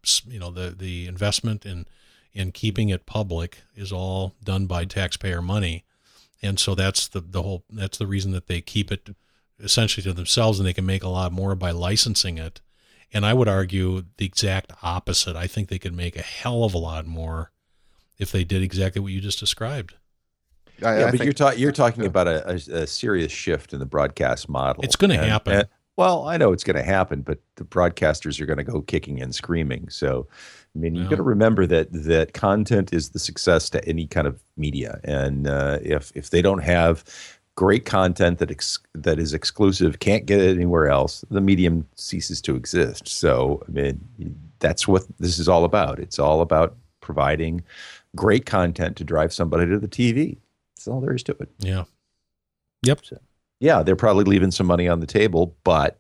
the investment in keeping it public is all done by taxpayer money, and so that's the reason that they keep it essentially to themselves, and they can make a lot more by licensing it. And I would argue the exact opposite. I think they could make a hell of a lot more if they did exactly what you just described. But you're talking about a serious shift in the broadcast model. It's going to happen. Well, I know it's going to happen, but the broadcasters are going to go kicking and screaming. So, I mean, you've got to remember that content is the success to any kind of media. And if they don't have great content that is exclusive, can't get it anywhere else, the medium ceases to exist. So, I mean, that's what this is all about. It's all about providing great content to drive somebody to the TV. That's all there is to it. Yeah. Yep. So, yeah, they're probably leaving some money on the table, but,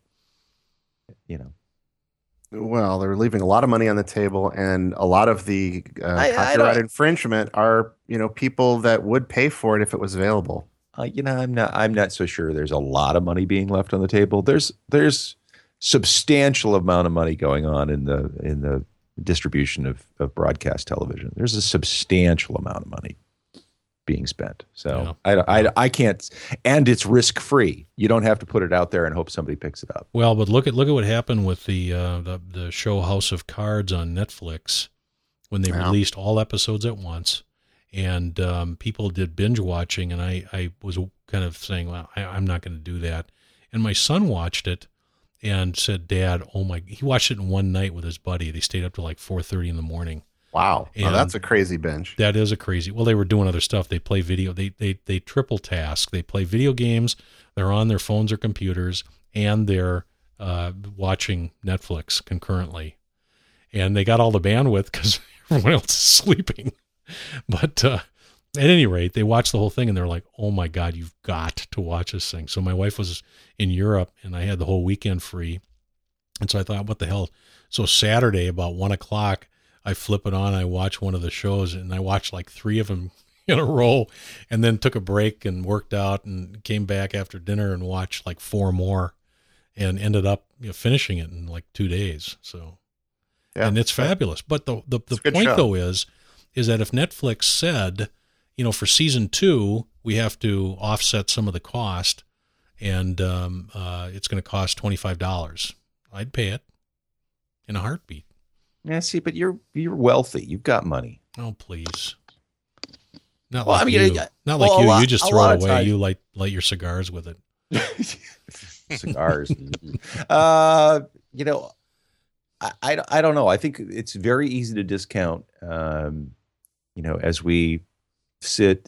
Well, they're leaving a lot of money on the table, and a lot of the copyright infringement are, people that would pay for it if it was available. I'm not so sure there's a lot of money being left on the table. There's substantial amount of money going on in the distribution of broadcast television. There's a substantial amount of money being spent. So I can't, and it's risk free. You don't have to put it out there and hope somebody picks it up. Well, but look at what happened with the show House of Cards on Netflix when they released all episodes at once, and people did binge watching, and I was kind of saying, well, I'm not going to do that. And my son watched it and said, Dad, he watched it in one night with his buddy. They stayed up till like 4:30 in the morning. Wow. That's a crazy binge. That is a crazy. Well, they were doing other stuff. They play video. They triple task. They play video games. They're on their phones or computers, and they're watching Netflix concurrently. And they got all the bandwidth because everyone else is sleeping. But at any rate, they watched the whole thing, and they're like, oh, my God, you've got to watch this thing. So my wife was in Europe, and I had the whole weekend free. And so I thought, what the hell? So Saturday, about 1 o'clock, I flip it on, I watch one of the shows, and I watched like 3 of them in a row, and then took a break and worked out and came back after dinner and watched like 4 more and ended up finishing it in like 2 days. So, and it's fabulous. But the point show, though, is that if Netflix said, for season 2, we have to offset some of the cost, and it's going to cost $25, I'd pay it in a heartbeat. Yeah, see, but you're wealthy. You've got money. Oh, please. Not like you. You just throw it away. You light your cigars with it. Cigars. I don't know. I think it's very easy to discount, as we sit,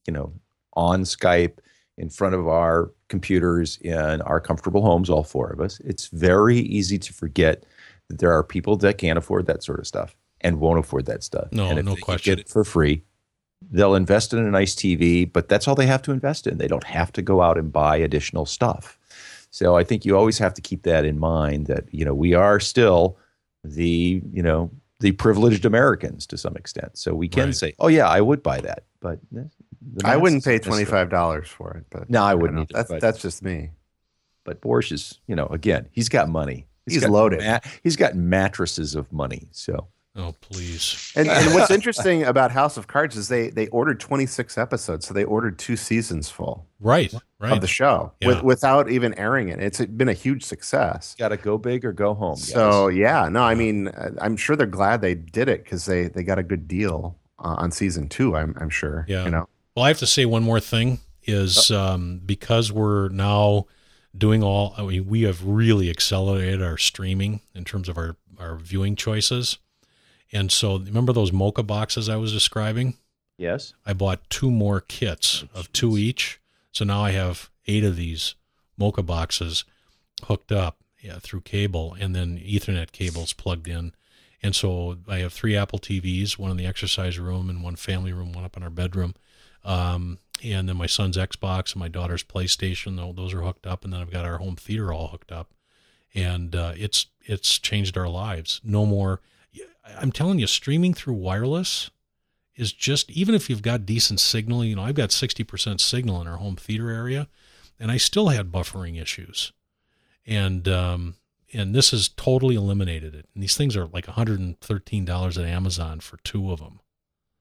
on Skype in front of our computers in our comfortable homes, all 4 of us. It's very easy to forget that there are people that can't afford that sort of stuff and won't afford that stuff. No question. Get it for free. They'll invest in a nice TV, but that's all they have to invest in. They don't have to go out and buy additional stuff. So I think you always have to keep that in mind that, we are still the privileged Americans to some extent. So we can say, oh yeah, I would buy that, but I wouldn't pay $25 for it. But no, I wouldn't. That's just me. But Borscht is, again, he's got money. He's loaded. He's got mattresses of money. So, oh please. And what's interesting about House of Cards is they ordered 26 episodes, so they ordered 2 seasons full, right, of the show without even airing it. It's been a huge success. Got to go big or go home. So I mean, I'm sure they're glad they did it because they got a good deal on season 2. I'm sure. Yeah. Well, I have to say one more thing is because we're now doing we have really accelerated our streaming in terms of our viewing choices. And so remember those Mocha boxes I was describing? Yes. I bought 2 more kits of 2 each. So now I have 8 of these Mocha boxes hooked up through cable, and then Ethernet cables plugged in. And so I have 3 Apple TVs, one in the exercise room and 1 family room, 1 up in our bedroom. And then my son's Xbox and my daughter's PlayStation, those are hooked up. And then I've got our home theater all hooked up. And it's changed our lives. No more. I'm telling you, streaming through wireless is just, even if you've got decent signal, I've got 60% signal in our home theater area, and I still had buffering issues. And this has totally eliminated it. And these things are like $113 at Amazon for 2 of them.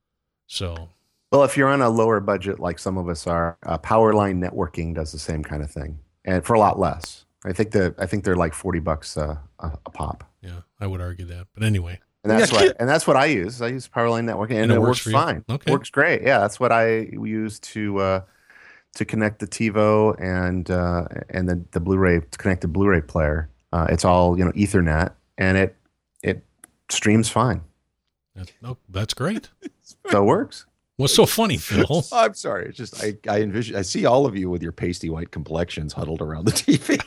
So. Well, if you're on a lower budget, like some of us are, Powerline Networking does the same kind of thing, and for a lot less. I think they're like $40 a pop. Yeah, I would argue that. But anyway. And that's what I use. I use Powerline Networking, and it works fine. Okay. It works great. Yeah, that's what I use to connect the TiVo and then the Blu-ray, to connect the Blu-ray player. It's all Ethernet, and it streams fine. That's great. So it works. What's so funny, Phil? I'm sorry. It's just I see all of you with your pasty white complexions huddled around the TV.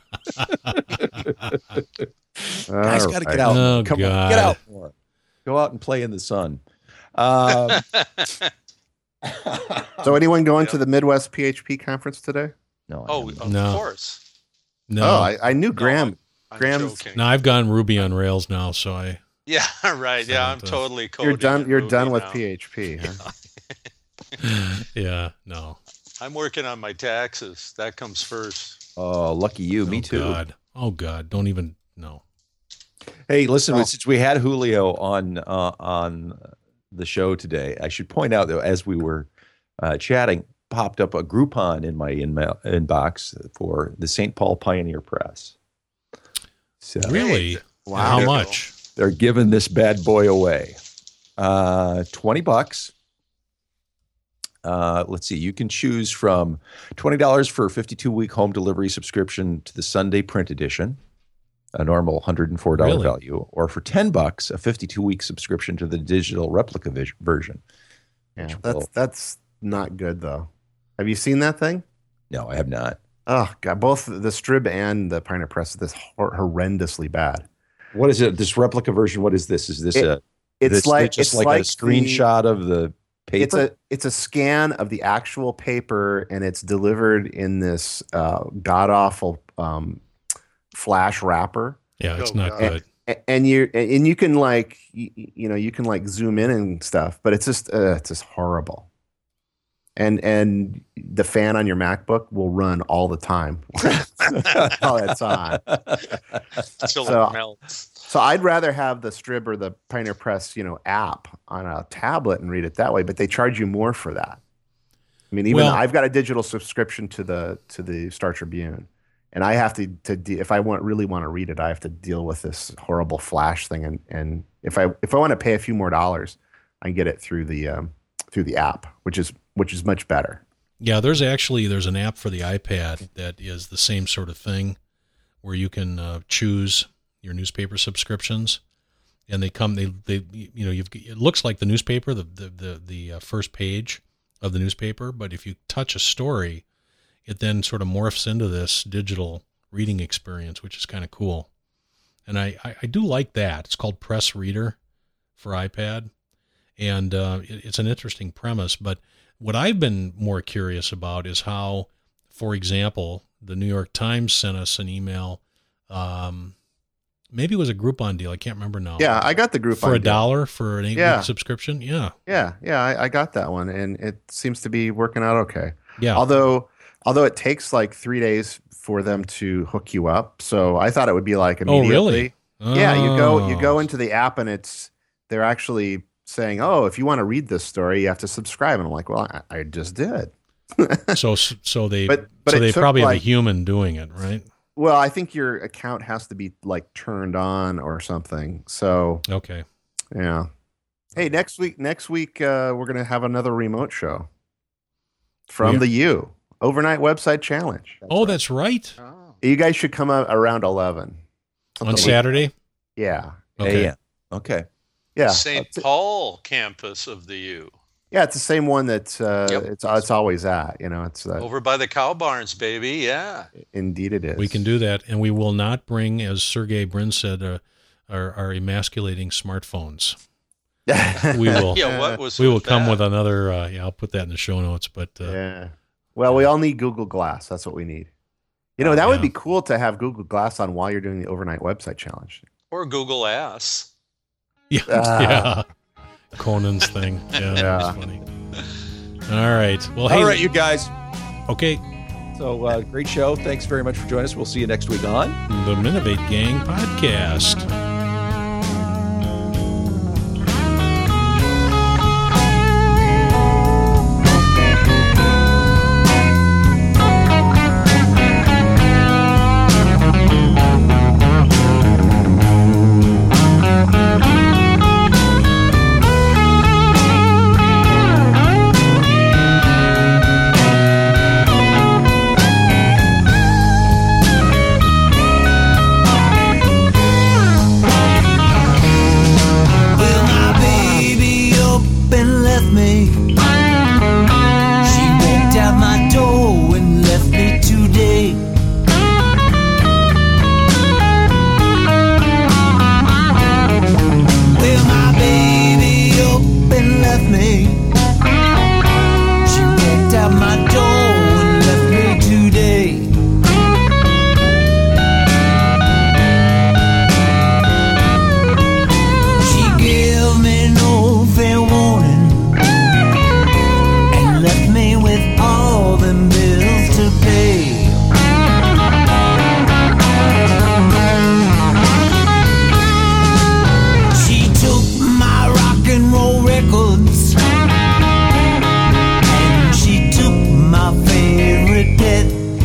Guys, got to get out. Oh, Come God. on, get out more. Go out and play in the sun. So anyone going to the Midwest PHP conference today? No. Of course. No. Oh, I knew Graham. Graham's. No, I've gone Ruby on Rails now, so I. Yeah, right. Yeah, I'm totally coding. You're done with now. PHP. Huh? Yeah, no. I'm working on my taxes. That comes first. Oh, lucky you. Me too. Oh God. Don't even no. Hey, listen, since we had Julio on the show today, I should point out that as we were chatting, popped up a Groupon in my inbox for the St. Paul Pioneer Press. So, Really? Wow. How much? They're giving this bad boy away. $20. Let's see. You can choose from $20 for a 52-week home delivery subscription to the Sunday print edition, a normal $104 value, or for $10, a 52-week subscription to the digital replica version. Yeah, that's not good though. Have you seen that thing? No, I have not. Oh God, both the Strib and the Pioneer Press is this horrendously bad. What is it? This replica version? What is this? Is this it's like a screenshot of the paper? It's a scan of the actual paper, and it's delivered in this god awful flash wrapper. Yeah, it's not good. And you can you can zoom in and stuff, but it's just horrible. And the fan on your MacBook will run all the time while it's on. So I'd rather have the Strib or the Pioneer Press, app on a tablet and read it that way. But they charge you more for that. I mean, I've got a digital subscription to the Star Tribune, and I have to if I really want to read it, I have to deal with this horrible Flash thing. And if I want to pay a few more dollars, I can get it through the app, which is much better. Yeah, there's an app for the iPad that is the same sort of thing, where you can choose your newspaper subscriptions, and it looks like the newspaper, the first page of the newspaper, but if you touch a story, it then sort of morphs into this digital reading experience, which is kind of cool. And I do like that. It's called Press Reader for iPad, and it's an interesting premise, but what I've been more curious about is how, for example, the New York Times sent us an email. Maybe it was a Groupon deal. I can't remember now. Yeah, I got the Groupon for $1 for an 8-week subscription. Yeah. Yeah, I got that one, and it seems to be working out okay. Yeah. Although it takes like 3 days for them to hook you up, so I thought it would be like immediately. Oh, really? Yeah, you go into the app, and they're actually saying, "Oh, if you want to read this story, you have to subscribe." And I'm like, "Well, I just did." so they probably have a human doing it, right? Well, I think your account has to be like turned on or something. So okay, yeah. Hey, next week we're gonna have another remote show from the U Overnight Website Challenge. That's right. Oh. You guys should come out around 11 on Saturday. Yeah. Okay. Yeah. Okay. Yeah. St. Paul campus of the U. Yeah, it's the same one that it's always at. It's over by the cow barns, baby. Yeah. Indeed, it is. We can do that, and we will not bring, as Sergey Brin said, our emasculating smartphones. We will. Yeah. We will come with another. I'll put that in the show notes. But yeah. Well, we all need Google Glass. That's what we need. That would be cool to have Google Glass on while you're doing the Overnight Website Challenge. Or Google Ass. Yeah. Yeah. Conan's thing. Yeah. That's funny. All right. Well, hey. All right, you guys. Okay. So great show. Thanks very much for joining us. We'll see you next week on the Minovate Gang podcast. me. She walked out my door and left me today. Well, my baby up and left me. She walked out my door and left me today. She gave me no fair warning and left me with all them bills to pay. She took my rock and roll records and she took my favorite pet.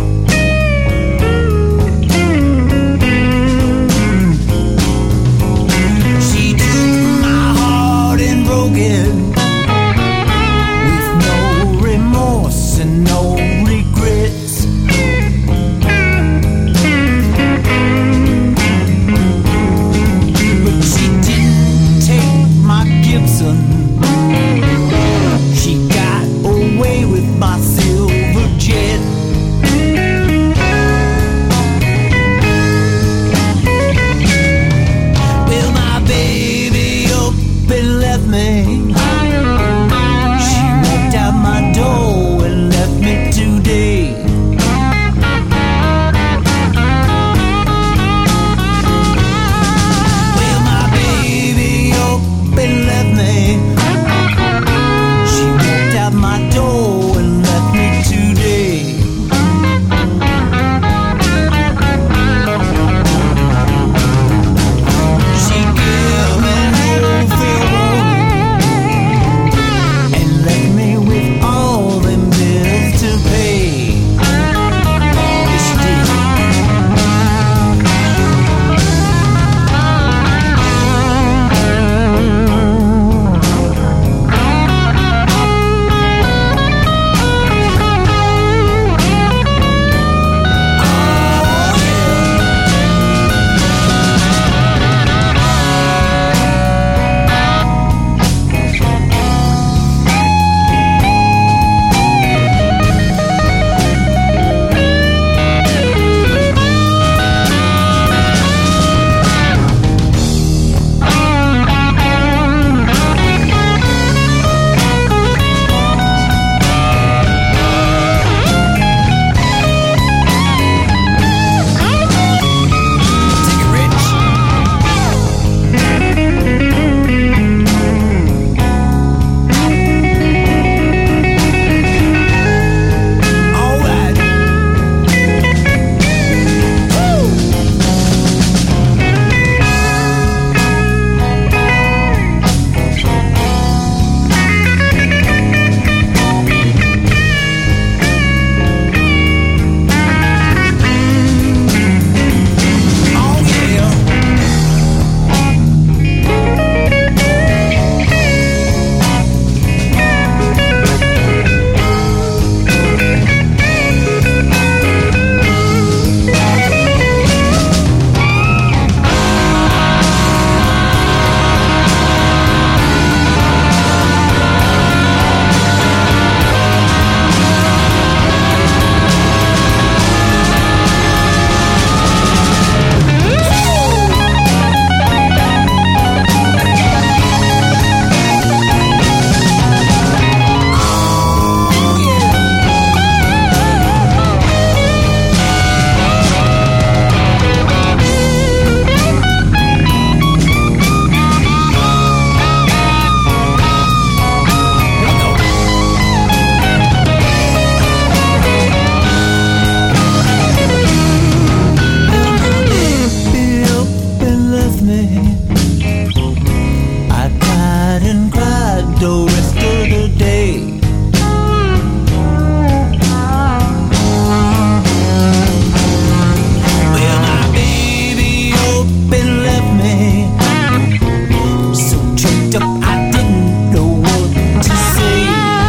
She took my heart and broke it with no remorse and no regrets. But she didn't take my Gibson. She got away with my silver jet. Well, my baby up and left me. She walked out my door and left me today. Well, my baby up and left me. She walked out my door and left me today. She gave me no fair warning and left me with all them bills to pay. Yes, she did. Take it, Rich. All right. Oh yeah. Baby up and left me. I cried and cried the rest of the day. Well, my baby up and left me. So tricked up I didn't know what to say.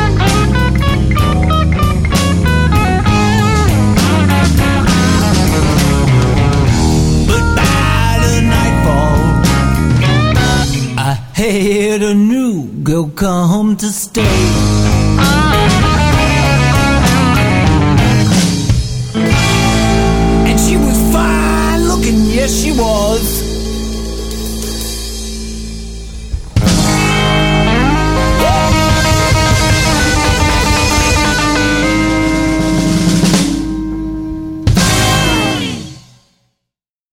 But by the nightfall I had a new girl come to stay.